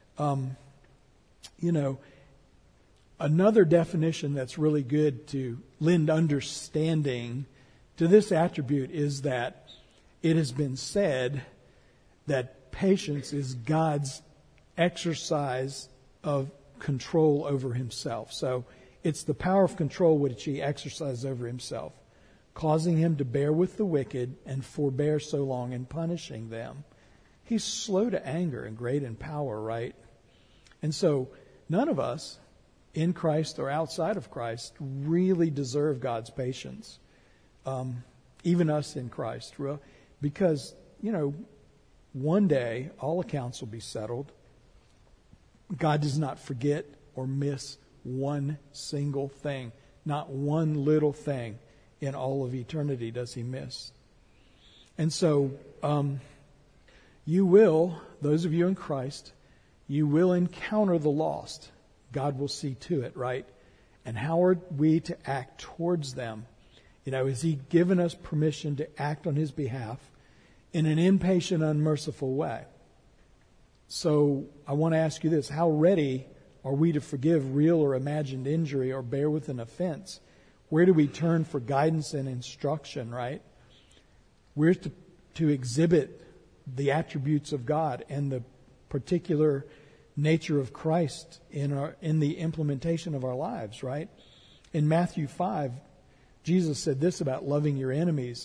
Another definition that's really good to lend understanding to this attribute is that it has been said that patience is God's exercise of control over himself. So it's the power of control which he exercises over himself, causing him to bear with the wicked and forbear so long in punishing them. He's slow to anger and great in power, right? And so none of us in Christ or outside of Christ really deserve God's patience. Even us in Christ. Because, one day all accounts will be settled. God does not forget or miss one single thing. Not one little thing in all of eternity does he miss. And so, you will, those of you in Christ, you will encounter the lost. God will see to it, right? And how are we to act towards them? Has he given us permission to act on his behalf in an impatient, unmerciful way? So I want to ask you this. How ready Are we to forgive real or imagined injury or bear with an offense? Where do we turn for guidance and instruction, right? We're to exhibit the attributes of God and the particular nature of Christ in the implementation of our lives, right? In Matthew 5, Jesus said this about loving your enemies.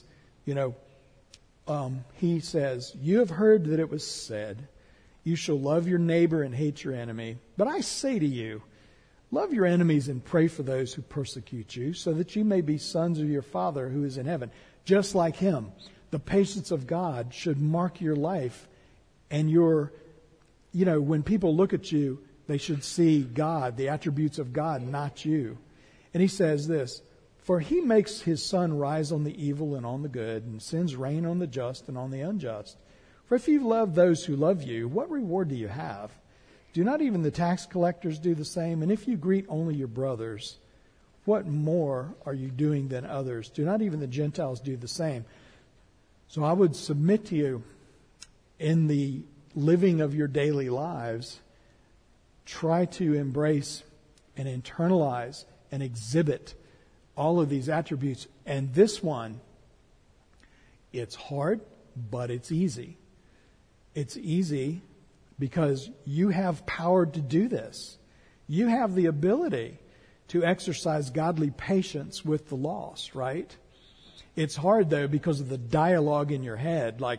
He says, "You have heard that it was said, you shall love your neighbor and hate your enemy. But I say to you, love your enemies and pray for those who persecute you, so that you may be sons of your Father who is in heaven." Just like Him, the patience of God should mark your life, and when people look at you, they should see God, the attributes of God, not you. And He says this, "For He makes His sun rise on the evil and on the good, and sends rain on the just and on the unjust. For if you love those who love you, what reward do you have? Do not even the tax collectors do the same? And if you greet only your brothers, what more are you doing than others? Do not even the Gentiles do the same?" So I would submit to you, in the living of your daily lives, try to embrace and internalize and exhibit all of these attributes. And this one, it's hard, but it's easy. It's easy because you have power to do this. You have the ability to exercise godly patience with the lost, right? It's hard, though, because of the dialogue in your head, like,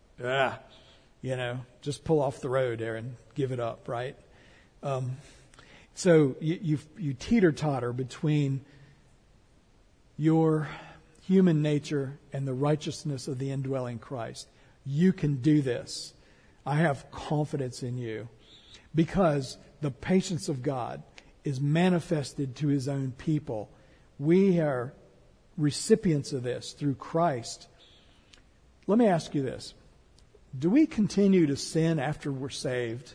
just pull off the road there and give it up, right? So you teeter-totter between your human nature and the righteousness of the indwelling Christ. You can do this. I have confidence in you, because the patience of God is manifested to His own people. We are recipients of this through Christ. Let me ask you this. Do we continue to sin after we're saved?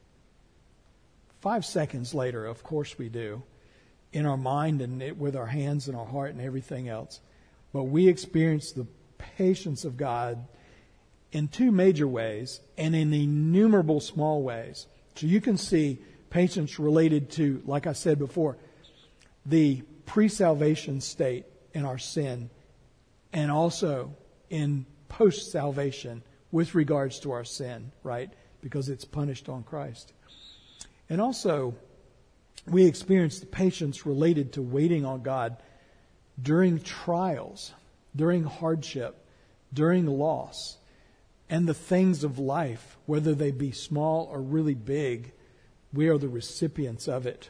5 seconds later, of course we do, in our mind and with our hands and our heart and everything else. But we experience the patience of God in 2 major ways and in innumerable small ways. So you can see patience related to, like I said before, the pre-salvation state in our sin, and also in post-salvation with regards to our sin, right? Because it's punished on Christ. And also, we experience the patience related to waiting on God during trials, during hardship, during loss, and the things of life, whether they be small or really big. We are the recipients of it.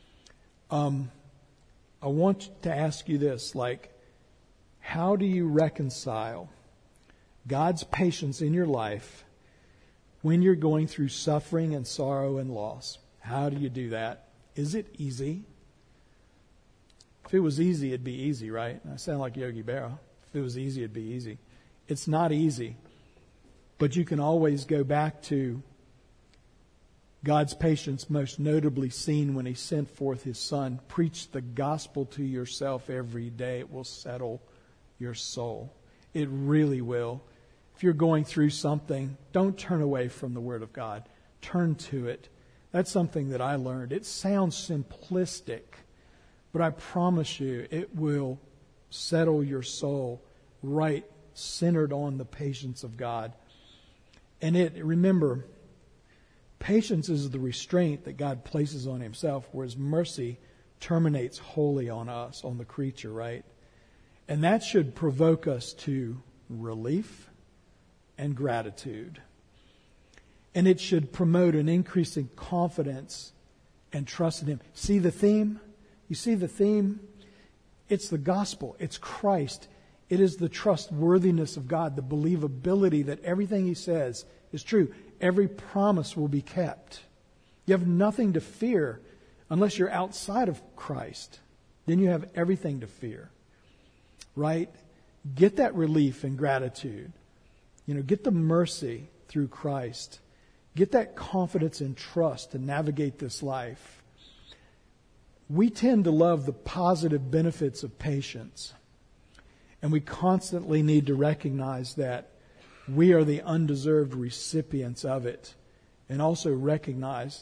I want to ask you this, how do you reconcile God's patience in your life when you're going through suffering and sorrow and loss? How do you do that? Is it easy? If it was easy, it'd be easy, right? I sound like Yogi Berra. If it was easy, it'd be easy. It's not easy. But you can always go back to God's patience, most notably seen when He sent forth His Son. Preach the gospel to yourself every day. It will settle your soul. It really will. If you're going through something, don't turn away from the Word of God. Turn to it. That's something that I learned. It sounds simplistic, but I promise you it will settle your soul right, centered on the patience of God. And remember, patience is the restraint that God places on Himself, whereas mercy terminates wholly on us, on the creature, right? And that should provoke us to relief and gratitude. And it should promote an increasing confidence and trust in Him. See the theme? You see the theme? It's the gospel. It's Christ. It is the trustworthiness of God, the believability that everything He says is true. Every promise will be kept. You have nothing to fear unless you're outside of Christ. Then you have everything to fear. Right? Get that relief and gratitude. Get the mercy through Christ. Get that confidence and trust to navigate this life. We tend to love the positive benefits of patience. And we constantly need to recognize that we are the undeserved recipients of it. And also recognize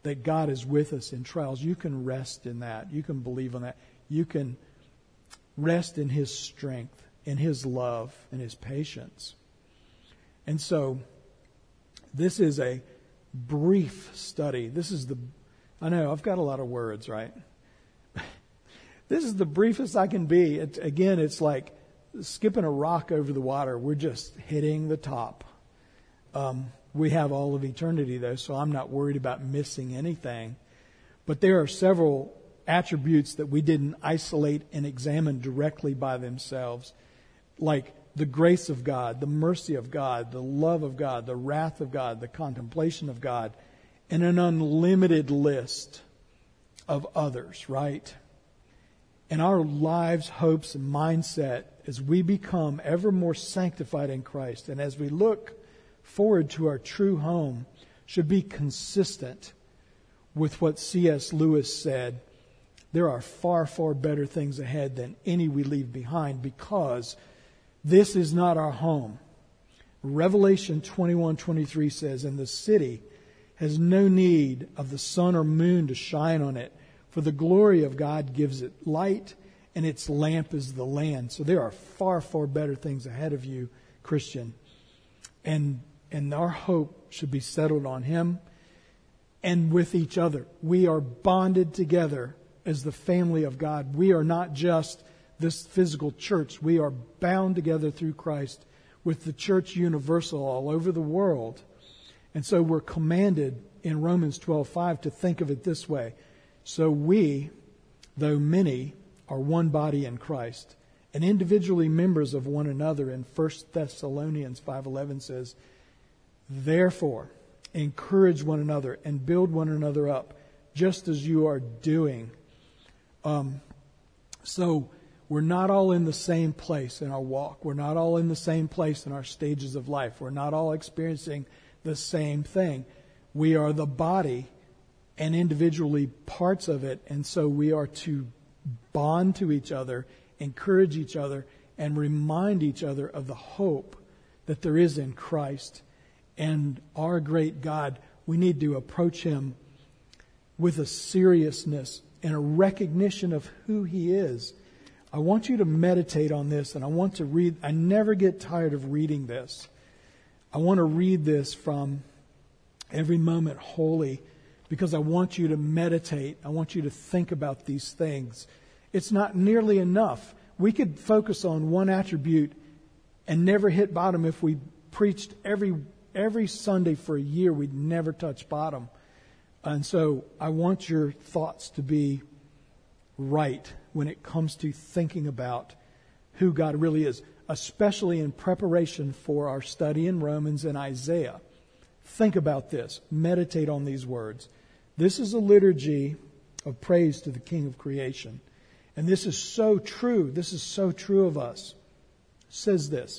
that God is with us in trials. You can rest in that. You can believe on that. You can rest in His strength, in His love, and His patience. And so, this is a brief study. I know, I've got a lot of words, right? This is the briefest I can be. It's like skipping a rock over the water. We're just hitting the top. We have all of eternity, though, so I'm not worried about missing anything. But there are several attributes that we didn't isolate and examine directly by themselves, like the grace of God, the mercy of God, the love of God, the wrath of God, the contemplation of God, and an unlimited list of others, right? And our lives, hopes, and mindset as we become ever more sanctified in Christ and as we look forward to our true home should be consistent with what C.S. Lewis said. There are far, far better things ahead than any we leave behind, because this is not our home. Revelation 21:23 says, "And the city has no need of the sun or moon to shine on it, for the glory of God gives it light, and its lamp is the Lamb." So there are far, far better things ahead of you, Christian. And our hope should be settled on Him and with each other. We are bonded together as the family of God. We are not just this physical church. We are bound together through Christ with the church universal all over the world. And so we're commanded in Romans 12:5 to think of it this way. So we, though many, are one body in Christ, and individually members of one another. In 1 Thessalonians 5:11 says, "Therefore, encourage one another and build one another up, just as you are doing." So we're not all in the same place in our walk. We're not all in the same place in our stages of life. We're not all experiencing the same thing. We are the body and individually parts of it, and so we are to bond to each other, encourage each other, and remind each other of the hope that there is in Christ. And our great God, we need to approach Him with a seriousness and a recognition of who He is. I want you to meditate on this, and I want to read. I never get tired of reading this. I want to read this from Every Moment Holy, because I want you to meditate. I want you to think about these things. It's not nearly enough. We could focus on one attribute and never hit bottom. If we preached every Sunday for a year, we'd never touch bottom. And so I want your thoughts to be right when it comes to thinking about who God really is, especially in preparation for our study in Romans and Isaiah. Think about this. Meditate on these words. This is a liturgy of praise to the King of creation. And this is so true. This is so true of us. It says this: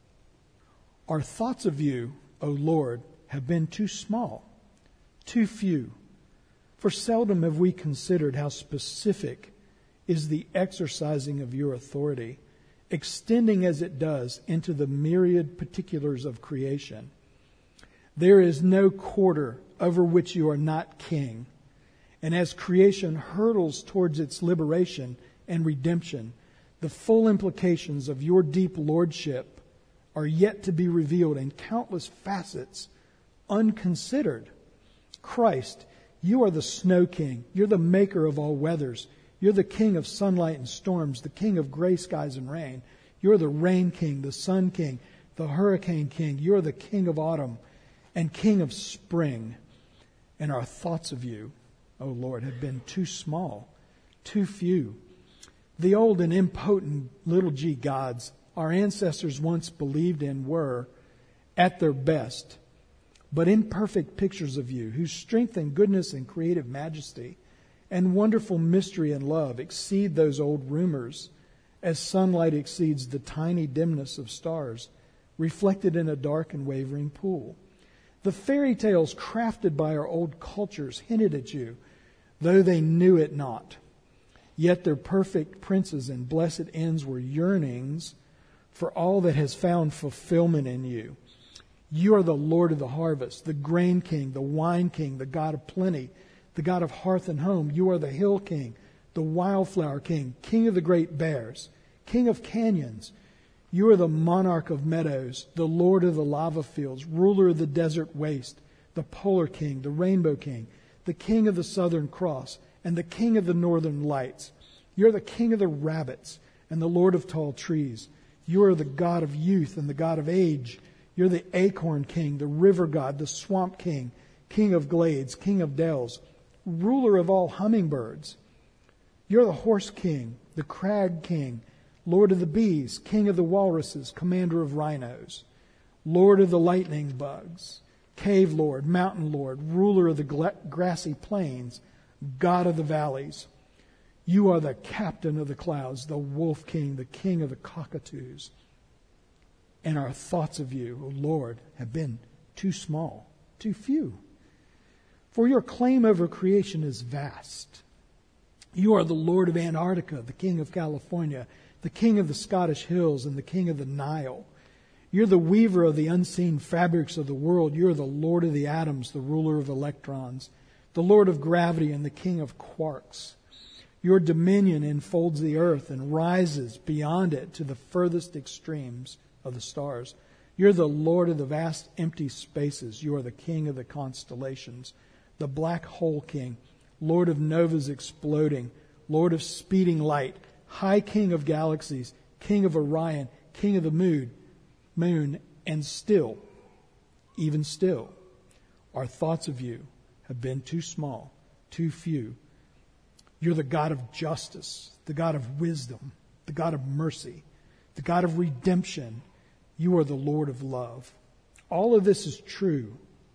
"Our thoughts of you, O Lord, have been too small, too few. For seldom have we considered how specific is the exercising of your authority, extending as it does into the myriad particulars of creation. There is no quarter over which you are not king. And as creation hurtles towards its liberation and redemption, the full implications of your deep lordship are yet to be revealed in countless facets unconsidered. Christ, you are the snow king. You're the maker of all weathers. You're the king of sunlight and storms, the king of gray skies and rain. You're the rain king, the sun king, the hurricane king. You're the king of autumn and king of spring. And our thoughts of you, O Lord, have been too small, too few. The old and impotent little g gods our ancestors once believed in were, at their best, but imperfect pictures of you, whose strength and goodness and creative majesty and wonderful mystery and love exceed those old rumors, as sunlight exceeds the tiny dimness of stars reflected in a dark and wavering pool. The fairy tales crafted by our old cultures hinted at you, though they knew it not. Yet their perfect princes and blessed ends were yearnings for all that has found fulfillment in you. You are the Lord of the harvest, the grain king, the wine king, the God of plenty, the God of hearth and home. You are the hill king, the wildflower king, king of the great bears, king of canyons. You are the monarch of meadows, the Lord of the lava fields, ruler of the desert waste, the polar king, the rainbow king, the king of the southern cross, and the king of the northern lights. You're the king of the rabbits and the Lord of tall trees. You are the God of youth and the God of age. You're the acorn king, the river god, the swamp king, king of glades, king of dells, ruler of all hummingbirds. You're the horse king, the crag king, Lord of the bees, king of the walruses, commander of rhinos, Lord of the lightning bugs, cave lord, mountain lord, ruler of the grassy plains, God of the valleys. You are the captain of the clouds, the wolf king, the king of the cockatoos. And our thoughts of you, O Lord, have been too small, too few. For your claim over creation is vast. You are the Lord of Antarctica, the king of California, the king of the Scottish hills, and the king of the Nile. You're the weaver of the unseen fabrics of the world. You're the Lord of the atoms, the ruler of electrons, the Lord of gravity, and the king of quarks. Your dominion enfolds the earth and rises beyond it to the furthest extremes of the stars. You're the Lord of the vast empty spaces. You are the king of the constellations, the black hole king, Lord of novas exploding, Lord of speeding light, high king of galaxies, king of Orion, king of the moon, and still, even still, our thoughts of you have been too small, too few. You're the God of justice, the God of wisdom, the God of mercy, the God of redemption. You are the Lord of love. All of this is true,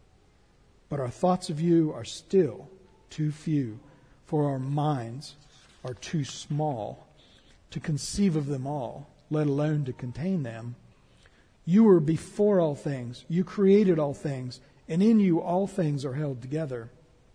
but our thoughts of you are still too few, for our minds are too small to conceive of them all, let alone to contain them. You were before all things. You created all things, and in you all things are held together.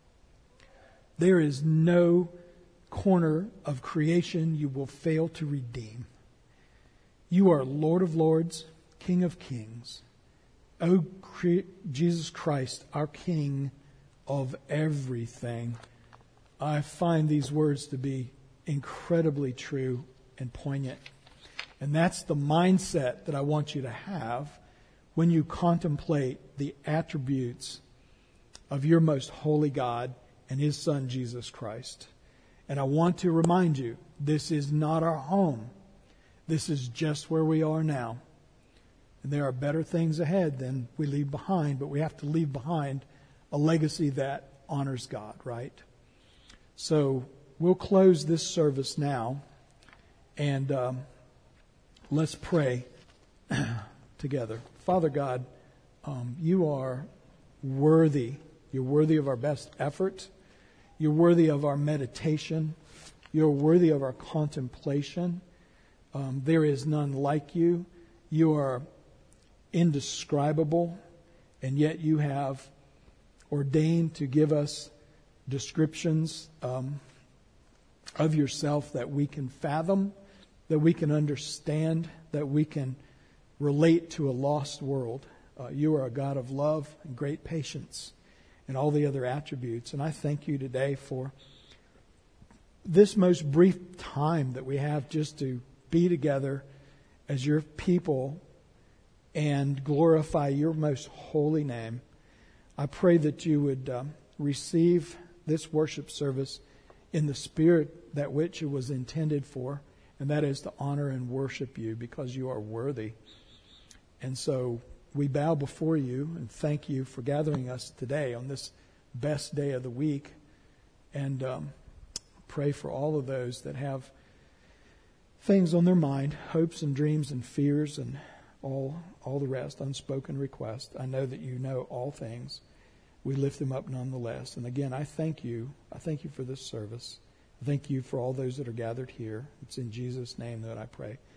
There is no corner of creation you will fail to redeem. You are Lord of lords, King of kings. O Jesus Christ, our King of everything. I find these words to be incredibly true and poignant. And that's the mindset that I want you to have when you contemplate the attributes of your most holy God and His Son, Jesus Christ. And I want to remind you, this is not our home. This is just where we are now. And there are better things ahead than we leave behind, but we have to leave behind a legacy that honors God, right? So we'll close this service now, and let's pray together. Father God, you are worthy. You're worthy of our best effort. You're worthy of our meditation. You're worthy of our contemplation. There is none like you. You are indescribable, and yet you have ordained to give us descriptions of yourself that we can fathom, that we can understand, that we can relate to a lost world. You are a God of love and great patience and all the other attributes. And I thank you today for this most brief time that we have just to be together as your people and glorify your most holy name. I pray that you would receive this worship service in the spirit that which it was intended for, and that is to honor and worship you because you are worthy. And so we bow before you and thank you for gathering us today on this best day of the week, and pray for all of those that have things on their mind, hopes and dreams and fears and all the rest, unspoken requests. I know that you know all things. We lift them up nonetheless. And again, I thank you. I thank you for this service. I thank you for all those that are gathered here. It's in Jesus' name that I pray.